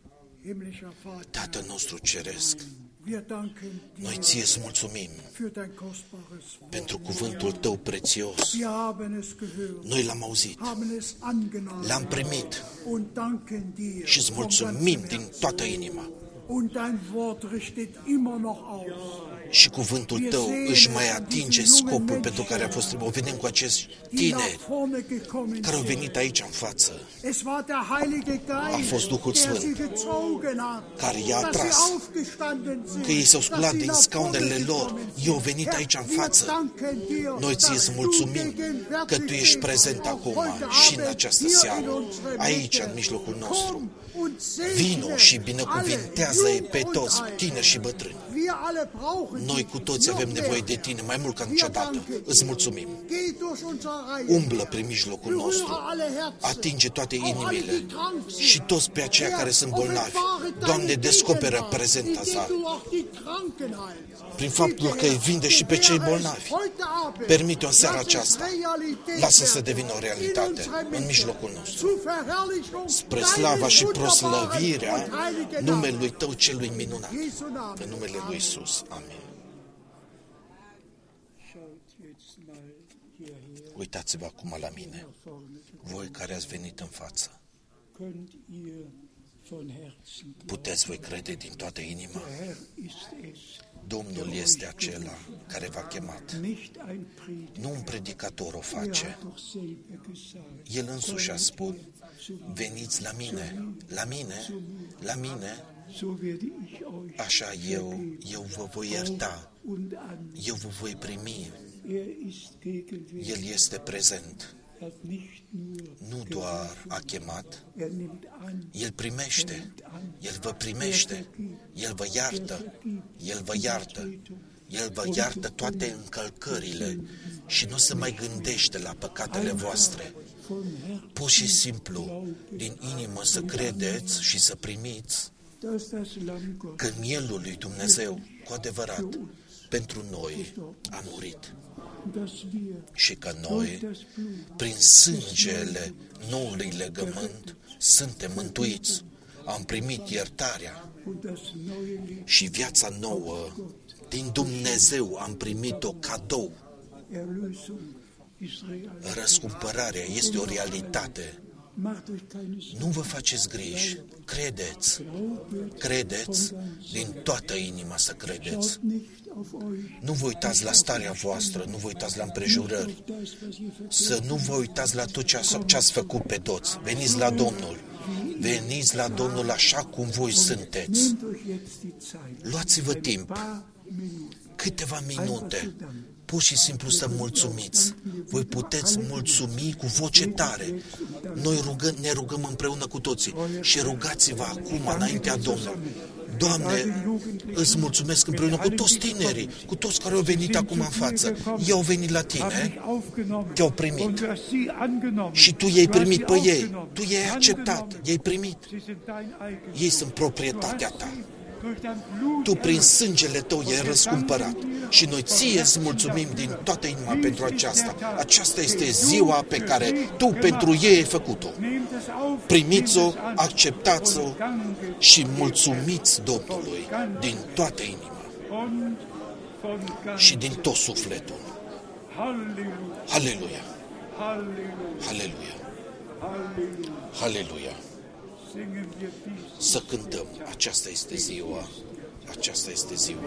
Himmlischer Vater, Tatăl nostru ceresc, wir danken noi dir ție îți mulțumim für dein kostbares Wort. pentru cuvântul tău prețios. Wir haben es gehört, Noi l-am auzit, haben es angenommen l-am primit und danken dir și îți vom mulțumim ganzem din Herzen. toată inima. Und dein Wort richtet immer noch aus. Și cuvântul tău își mai atinge scopul pentru care a fost trimis. O vedem cu acești Die nach tineri vorne gekommen care au sind. venit aici în față, Es war der Heilige Geist, fost Duhul der Sfânt, sie gezogen hat, care i-a dass sie atras, aufgestanden sind, că ei s-au dass sculat sie din nach scaunele vorne lor. gekommen sind. Ei au venit Herr, aici în wir față. danken dir, Noi ție îți dass mulțumim du gegenwärtig că tu ești bist, prezent auch acum heute și în Abend această hier in seară, unsere aici, Mitte. în mijlocul nostru. Komm und segne Vino și alle, binecuvintează-i jung pe und toți, alt. tineri și bătrâni. Wir alle brauchen Noi dich cu toți noch avem mehr. nevoie de tine, mai mult ca Wir niciodată. danken Îți dir. mulțumim. Geh durch unser Reihe. Umblă prin mijlocul nostru, Berühre alle Herzen. atinge toate Auch alle, inimile die krank sind. și toți pe aceia care sunt bolnavi. Offenbare Doamne, deine descoperă Gegenwart, prezența indem ta du auch die Kranken heilst. prin faptul că îi vinde și pe cei bolnavi. Permite-o în seara aceasta. Lasă să devină o realitate în mijlocul nostru. Spre slava și proslăvirea numelui tău celui minunat. În numele lui Iisus. Amin. Schaut jetzt mal hierher Uitați-vă acum la mine, vorne. voi care ați venit în față. Könnt ihr von Herzen glauben. Puteți voi crede din toată inima? Herr ist es, Domnul este acela care v-a chemat. nicht ein Prediger. Nu un predicator o Er face. hat doch selber gesagt. El însuși a spus, veniți la mine, la mine, la mine, So werde ich euch așa eu vă voi ierta, und an. eu vă voi primi. Er ist gegenwärtig. El este prezent, Er hat nicht nur, nu doar a chemat, er nimmt an. El primește, El vă primește, El vă iartă, El vă iartă, El vă iartă toate încălcările și nu se mai gândește la păcatele voastre. Von Herzen, Pur și simplu, din inimă să credeți și să primiți dass das Lamm Gottes că mielul lui Dumnezeu, cu adevărat, pentru noi a murit dass wir și că durch noi, das Blut prin sângele noului legământ, suntem mântuiți, am primit iertarea und das neue Leben și viața nouă din Dumnezeu am primit-o cadou. Erlösung ist real. Răscumpărarea este o realitate. Macht euch keine Sorgen. Nu vă faceți griji, credeți, credeți, din toată inima să credeți. Schaut nicht auf euch, Nu vă uitați la starea voastră, nu vă uitați la împrejurări, auf das, was ihr vergessen. să nu vă uitați la tot ce ați făcut pe toți. Veniți la Domnul, veniți la Domnul așa cum voi sunteți. Nehmt euch jetzt die Zeit. Luați-vă Ein timp, paar Minuten. câteva minute, pur și simplu să mulțumiți. Voi puteți mulțumi cu voce tare. Noi ne rugăm împreună cu toții și rugați-vă acum înaintea Domnului. Doamne, îți mulțumesc împreună cu toți tinerii, cu toți care au venit acum în față. Ei au venit la tine, te-au primit și tu i-ai primit pe ei. Tu i-ai acceptat, i-ai primit. Ei sunt proprietatea ta. Tu prin sângele tău i-ai răscumpărat și noi ție îți mulțumim din toată inima pentru aceasta. Aceasta este ziua pe care tu pentru ei ai făcut-o. Primiți-o, acceptați-o și mulțumiți Domnului din toată inima și din tot sufletul. Aleluia! Aleluia! Aleluia! Să cântăm. Aceasta este ziua. Aceasta este ziua.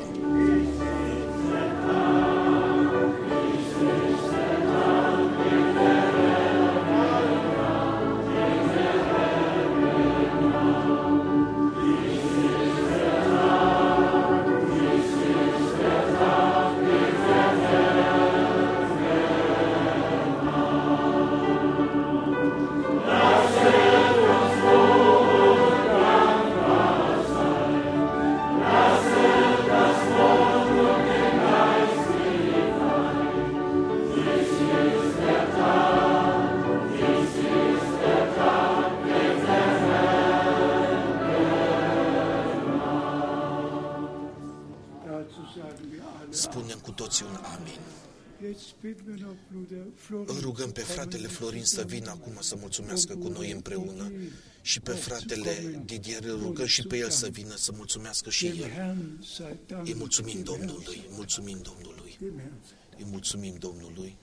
Dazu sagen wir alle. Spunem cu toții un amin. Jetzt bitten wir noch Bruder Florin. Îl rugăm pe fratele Florin să vină acum să mulțumească cu noi împreună și pe fratele Didier îl rugăm și pe el să vină să mulțumească și Dem el. Herrn sei Dank. Îi mulțumim Domnului, mulțumim Domnului, Dem Herrn. îi mulțumim Domnului.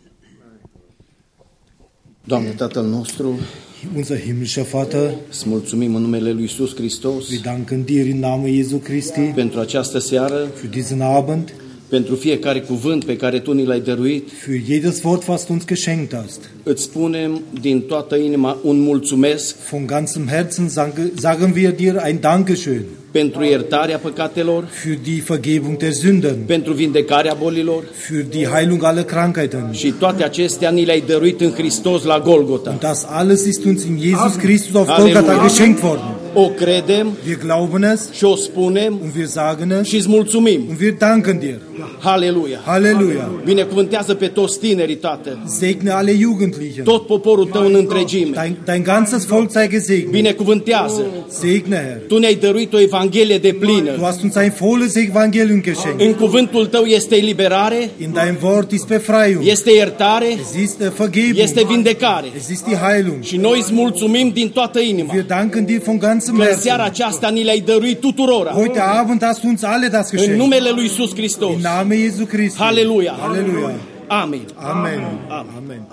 Doamne, Tatăl nostru, Unser himmlischer Vater, îți mulțumim în numele Lui Iisus Hristos wir danken dir im Namen Jesu Christi pentru această seară, für diesen Abend, pentru fiecare cuvânt pe care Tu ni l-ai dăruit. für jedes Wort, was du uns geschenkt hast. Îți spunem din toată inima un mulțumesc Von ganzem Herzen sagen wir dir ein Dankeschön pentru iertarea păcatelor, für die Vergebung der Sünden, pentru vindecarea bolilor für die Heilung aller Krankheiten. și toate acestea ni le-ai dăruit în Hristos la Golgota. Und das alles ist uns in Jesus Christus auf Halleluja. Golgatha geschenkt worden. O credem Wir glauben es și o spunem und wir sagen es și îți mulțumim. und wir danken dir. Haleluia! Halleluja. Binecuvântează pe toți tinerii, Tată, Segne alle Jugendlichen. tot poporul Tău în întregime. Dein ganzes Volk sei gesegnet. Binecuvântează! Segne, Herr. Tu ne-ai dăruit o Evanghelie de Du plină. hast uns ein volles Evangelium geschenkt. În cuvântul Tău este eliberare, In deinem Wort ist Befreiung. este iertare, Es ist Vergebung. este vindecare. Es ist die Heilung. Și noi îți mulțumim din toată inima Wir danken dir von ganzem că în seara Herzen. aceasta ni le-ai dăruit tuturora. Heute Abend hast du uns alle das În geschenkt. numele lui Iisus Hristos. Im Namen Jesu Christi. Halleluja. Halleluja. Amin. Amen. Amen.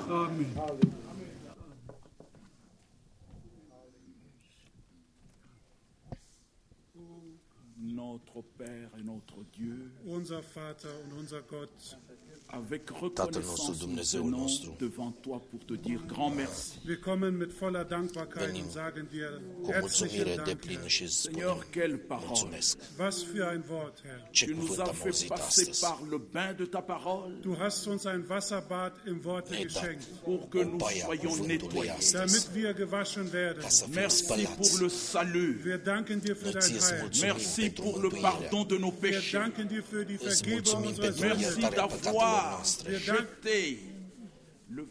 Notre Père et notre Dieu, Unser Vater und unser Gott, avec Tatăl nostru, reconnaissance, nous Dumnezeul venons nostru, devant toi pour te dire grand merci. wir kommen mit voller Dankbarkeit Venim und sagen dir cu mulțumire herzlichen de Dank. plină și îți Seigneur, spunem quelle parole. mulțumesc. Was für ein Wort, Herr. Ce Tu nous cuvânt as am fait auzit passer astăzi. par le bain de ta parole Du hast uns ein Wasserbad im Worte Ne-ai dat geschenkt, pour que o nous baie a soyons cuvântului nettoyés. astăzi, damit wir gewaschen werden. ca să fim Merci pour spălați. le salut. Wir danken dir für Noi dein ție îți Heil. mulțumim Merci pentru pour le mântuirea. pardon de nos Wir péchés. danken dir für die Îți Vergebung mulțumim unserer pentru Merci Sünden. iertarea păcatelor d'avoir noastre. jeté le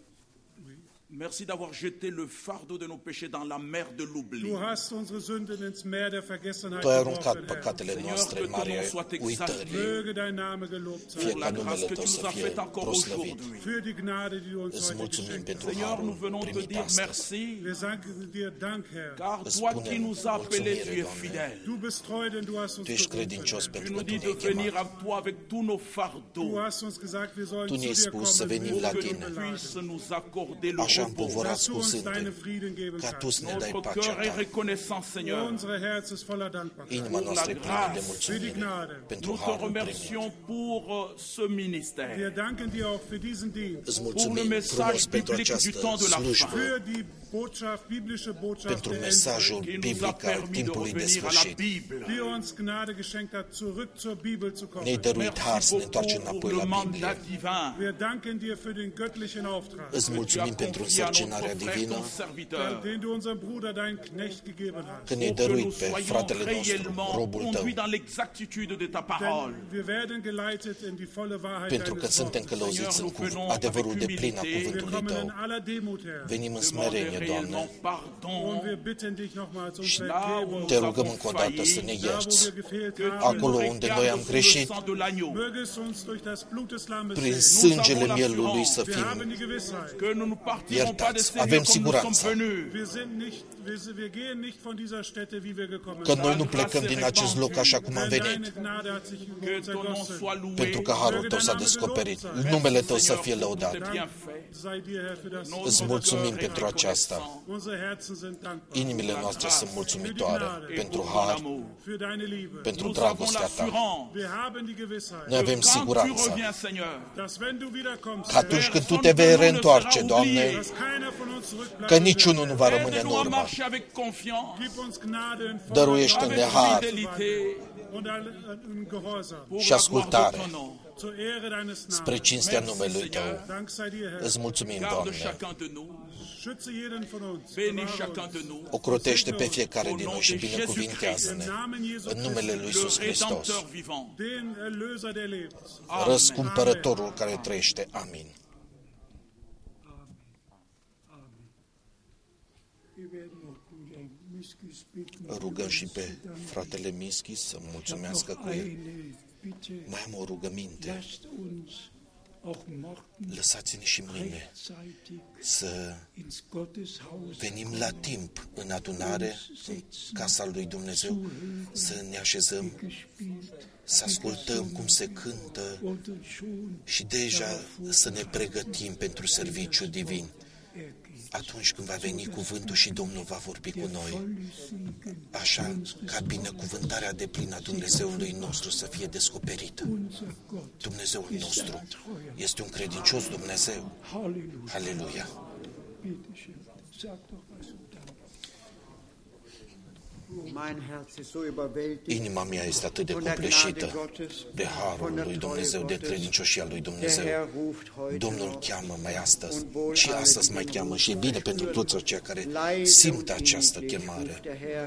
Merci d'avoir jeté le fardeau de nos péchés dans la mer de l'oubli. Du hast unsere Sünden ins Meer der Vergessenheit Tu ai aruncat geworfen, Herr. păcatele Seigneur, noastre que în ton nom marea soit uitării. Möge dein Name gelobt sein. Fie Pour ca la grâce numele que tu Tău nous să as fie faite encore proslăvit. aujourd'hui. Für die Gnade, die du uns Îți heute mulțumim geschenkt pentru Seigneur, nous harul venons te primit dire astăzi. merci, hast. Wir sagen dir Dank, Herr. car Îți toi qui spunem nous as appelés, tu mulțumire, es Doamne. fidèle. Du bist treu, denn du hast uns Tu ești berufen, credincios Herr. pentru Tu că nous Tu dis ne-ai de venir chemat. à toi avec tous nos fardeaux, Du hast uns gesagt, wir sollen Tu zu ne-ai dir spus să kommen, venim mit la Mühe und tine. Beladen, puisse nous accorder le Așa repos. împovorați dass du cu uns deine suntem, Frieden geben ca Tu kannst. să ne dai Notre pacea cœur est Ta. reconnaissant, Seigneur. Unser Herz ist voller Dankbarkeit. Inima noastră e plină de mulțumire pentru Nous te harul primit. remercions pour ce ministère, Wir danken dir auch für diesen Dienst, Îți pour le mulțumim message frumos pentru biblique du această temps de la slujbă, fin, für die Botschaft, biblische Botschaft pentru der mesajul qui nous a biblic al permis de timpului de revenir à la sfârșit. Bible. die uns Gnade geschenkt hat, zurück zur Bibel zu Ne-ai kommen. dăruit har să ne Merci întoarcem beaucoup înapoi pour le la Biblie. mandat divin. Wir danken dir für den göttlichen Auftrag, Îți Tu as mulțumim pentru confié à însărcinarea notre frère, divină, ton serviteur, den du unserem Bruder, dein Knecht, gegeben hast. că ne-ai pour que dăruit nous pe soyons fratele nostru, réellement robul Tău, conduits dans l'exactitude de ta parole. Denn wir werden geleitet in die volle Wahrheit pentru că deines suntem Wortes. călăuziți în adevărul de plin a Wir cuvântului kommen Tău. in aller Demut, Herr. Venim în Demandez smerenie, réellement Doamne, Und pardon wir bitten dich nochmals um Și là où Vergebung. Te nous rugăm avons încă o dată să ne failli, Da, wo ierți. wir gefehlt que haben, Acolo tu nous unde noi am regardes sous le greșit, sang de l'agneau, möge es uns durch das Blut des Lammes prin sehen. sângele mielului să Wir haben fim die Gewissheit. que nous ne partirons pas de iertați. ces lieux Avem comme nous siguranța sommes venus. Wir gehen nicht von dieser Stätte, wie wir gekommen că sind. noi nu plecăm din acest loc așa cum am Denn venit, deine Gnade hat sich über Que uns ton nom ergossen. soit loué. pentru că harul Tău s-a descoperit. Numele Tău să fie lăudat. Tes bienfaits. Sei dir, Herr, für das. Îți mulțumim pentru aceasta. Unsere Herzen sind dankbar. Inimile noastre sunt mulțumitoare pentru har, Für deine Liebe. pentru Nous avons dragostea Ta. l'assurance Wir haben die Gewissheit, Noi avem quand tu siguranța reviens, Seigneur, dass wenn du wiederkommst, că atunci când Tu te vei reîntoarce, Doamne, dass keiner von uns că zurückbleiben niciunul nu va rămâne în aide-nous à urmă. marcher avec confiance, Gib uns Gnade in Dăruiește-ne avec har fidélité, und in Gehorsam. pour și la gloire de ascultare ton nom. Zur Ehre deines spre Namens. cinstea numelui Tău. Dank sei dir, Herr. Îți mulțumim, Garde Doamne. chacun de nous, Schütze jeden von uns. bénis Bewahre chacun uns. de nous, Ocrotește pe fiecare din noi și binecuvintează-ne Im Namen Jesu în numele Lui le Iisus Hristos, Rédempteur vivant. den Erlöser, der lebt. răscumpărătorul care trăiește. Amin. Wir werden noch Bruder Miskis bitten. Rugăm și pe fratele Mischi să mulțumească cu el. Eine Bitte, Mai am o rugăminte. lasst uns lăsați-ne și mâine să venim la timp în adunare, în casa lui Dumnezeu, să ne așezăm, să ascultăm cum se cântă și deja să ne pregătim pentru serviciu divin. Atunci când va veni cuvântul și Domnul va vorbi cu noi, așa ca binecuvântarea deplină a Dumnezeului nostru să fie descoperită. Dumnezeul nostru este un credincios Dumnezeu. Aleluia! Inima mea este atât de copleșită de harul lui Dumnezeu, de credincioșia lui Dumnezeu. Domnul cheamă mai astăzi și astăzi mai cheamă și e bine pentru toți aceia care simt această chemare.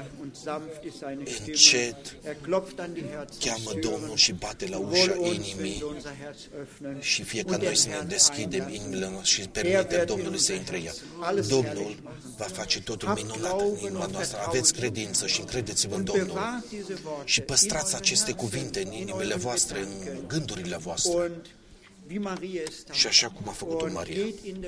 Încet cheamă Domnul și bate la ușa inimii și fie ca noi să ne deschidem inimile noastre și permitem Domnului să intre ea. Domnul va face totul minunat în inima noastră. Aveți credință și încredeți-vă în Domnul și păstrați aceste cuvinte în inimile voastre, în gândurile voastre. Și așa cum a făcut-o Maria.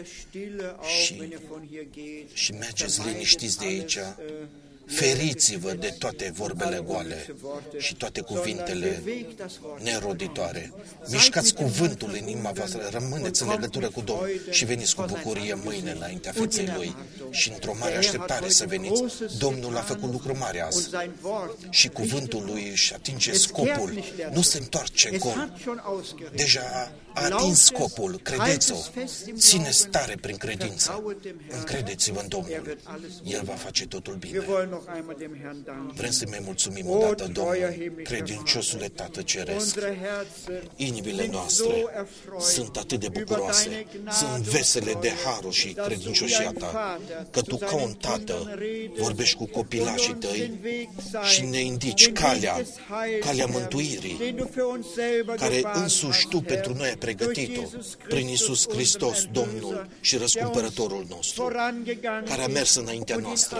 Și mergeți liniștiți de aici, feriți-vă de toate vorbele goale și toate cuvintele neroditoare. Mișcați cuvântul în inima voastră, rămâneți în legătură cu Domnul și veniți cu bucurie mâine înaintea feței Lui și într-o mare așteptare să veniți. Domnul a făcut lucru mare azi și cuvântul Lui își atinge scopul, nu se întoarce gol. Deja a atins scopul, credeți-o, țineți tare prin credință, încredeți-vă în Domnul, El va face totul bine. Vrem să mai mulțumim odată, Domnul, credinciosule Tată Ceresc. Inimile noastre sunt atât de bucuroase, sunt vesele de harul și credincioșia Ta, că Tu, ca un tată, vorbești cu copilașii Tăi și ne indici calea mântuirii, care însuși Tu pentru noi ai pregătit-o prin Iisus Hristos, Domnul și Răscumpărătorul nostru, care a mers înaintea noastră.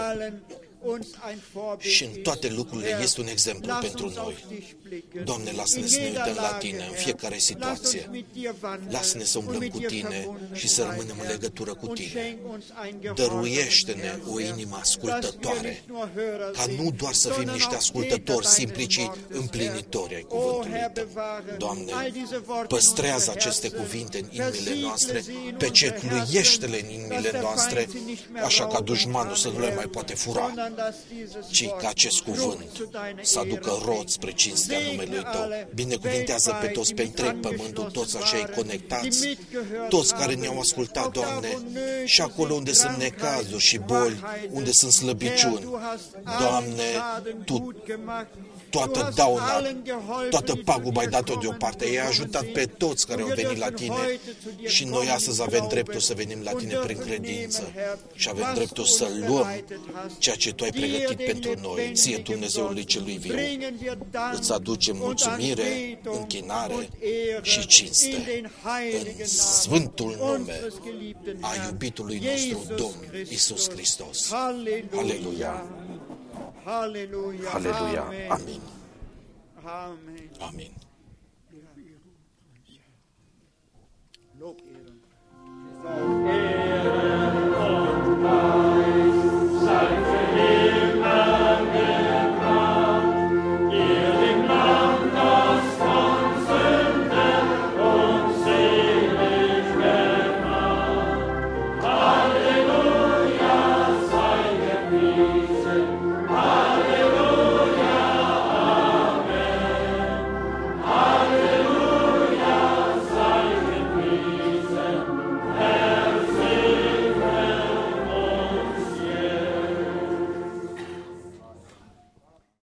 Și în toate lucrurile este un exemplu pentru noi. Doamne, lasă-ne să ne uităm la Tine în fiecare situație. Lasă-ne să umblăm cu Tine și să rămânem în legătură cu Tine. Dăruiește-ne o inimă ascultătoare, ca nu doar să fim niște ascultători simpli, ci împlinitori ai cuvântului Tău. Doamne, păstrează aceste cuvinte în inimile noastre, pecetluiește-le în inimile noastre, așa ca dușmanul să nu le mai poate fura, ci ca acest cuvânt să aducă rod spre cinstea numelui Tău. Binecuvintează pe toți pe întreg pământul, toți acei conectați, toți care ne-au ascultat, Doamne, și acolo unde sunt necazuri și boli, unde sunt slăbiciuni. Doamne, Tu toată dauna, toată paguba ai dat-o deoparte. I-ai ajutat pe toți care au venit la Tine și noi astăzi avem dreptul să venim la Tine prin credință și avem dreptul să luăm ceea ce Tu ai pregătit pentru noi, Ție, Dumnezeului Celui Viu. Îți aducem mulțumire, închinare și cinste în Sfântul nume a iubitului nostru Domn Iisus Hristos. Aleluia! Aleluia! Amin! Amin! Amen.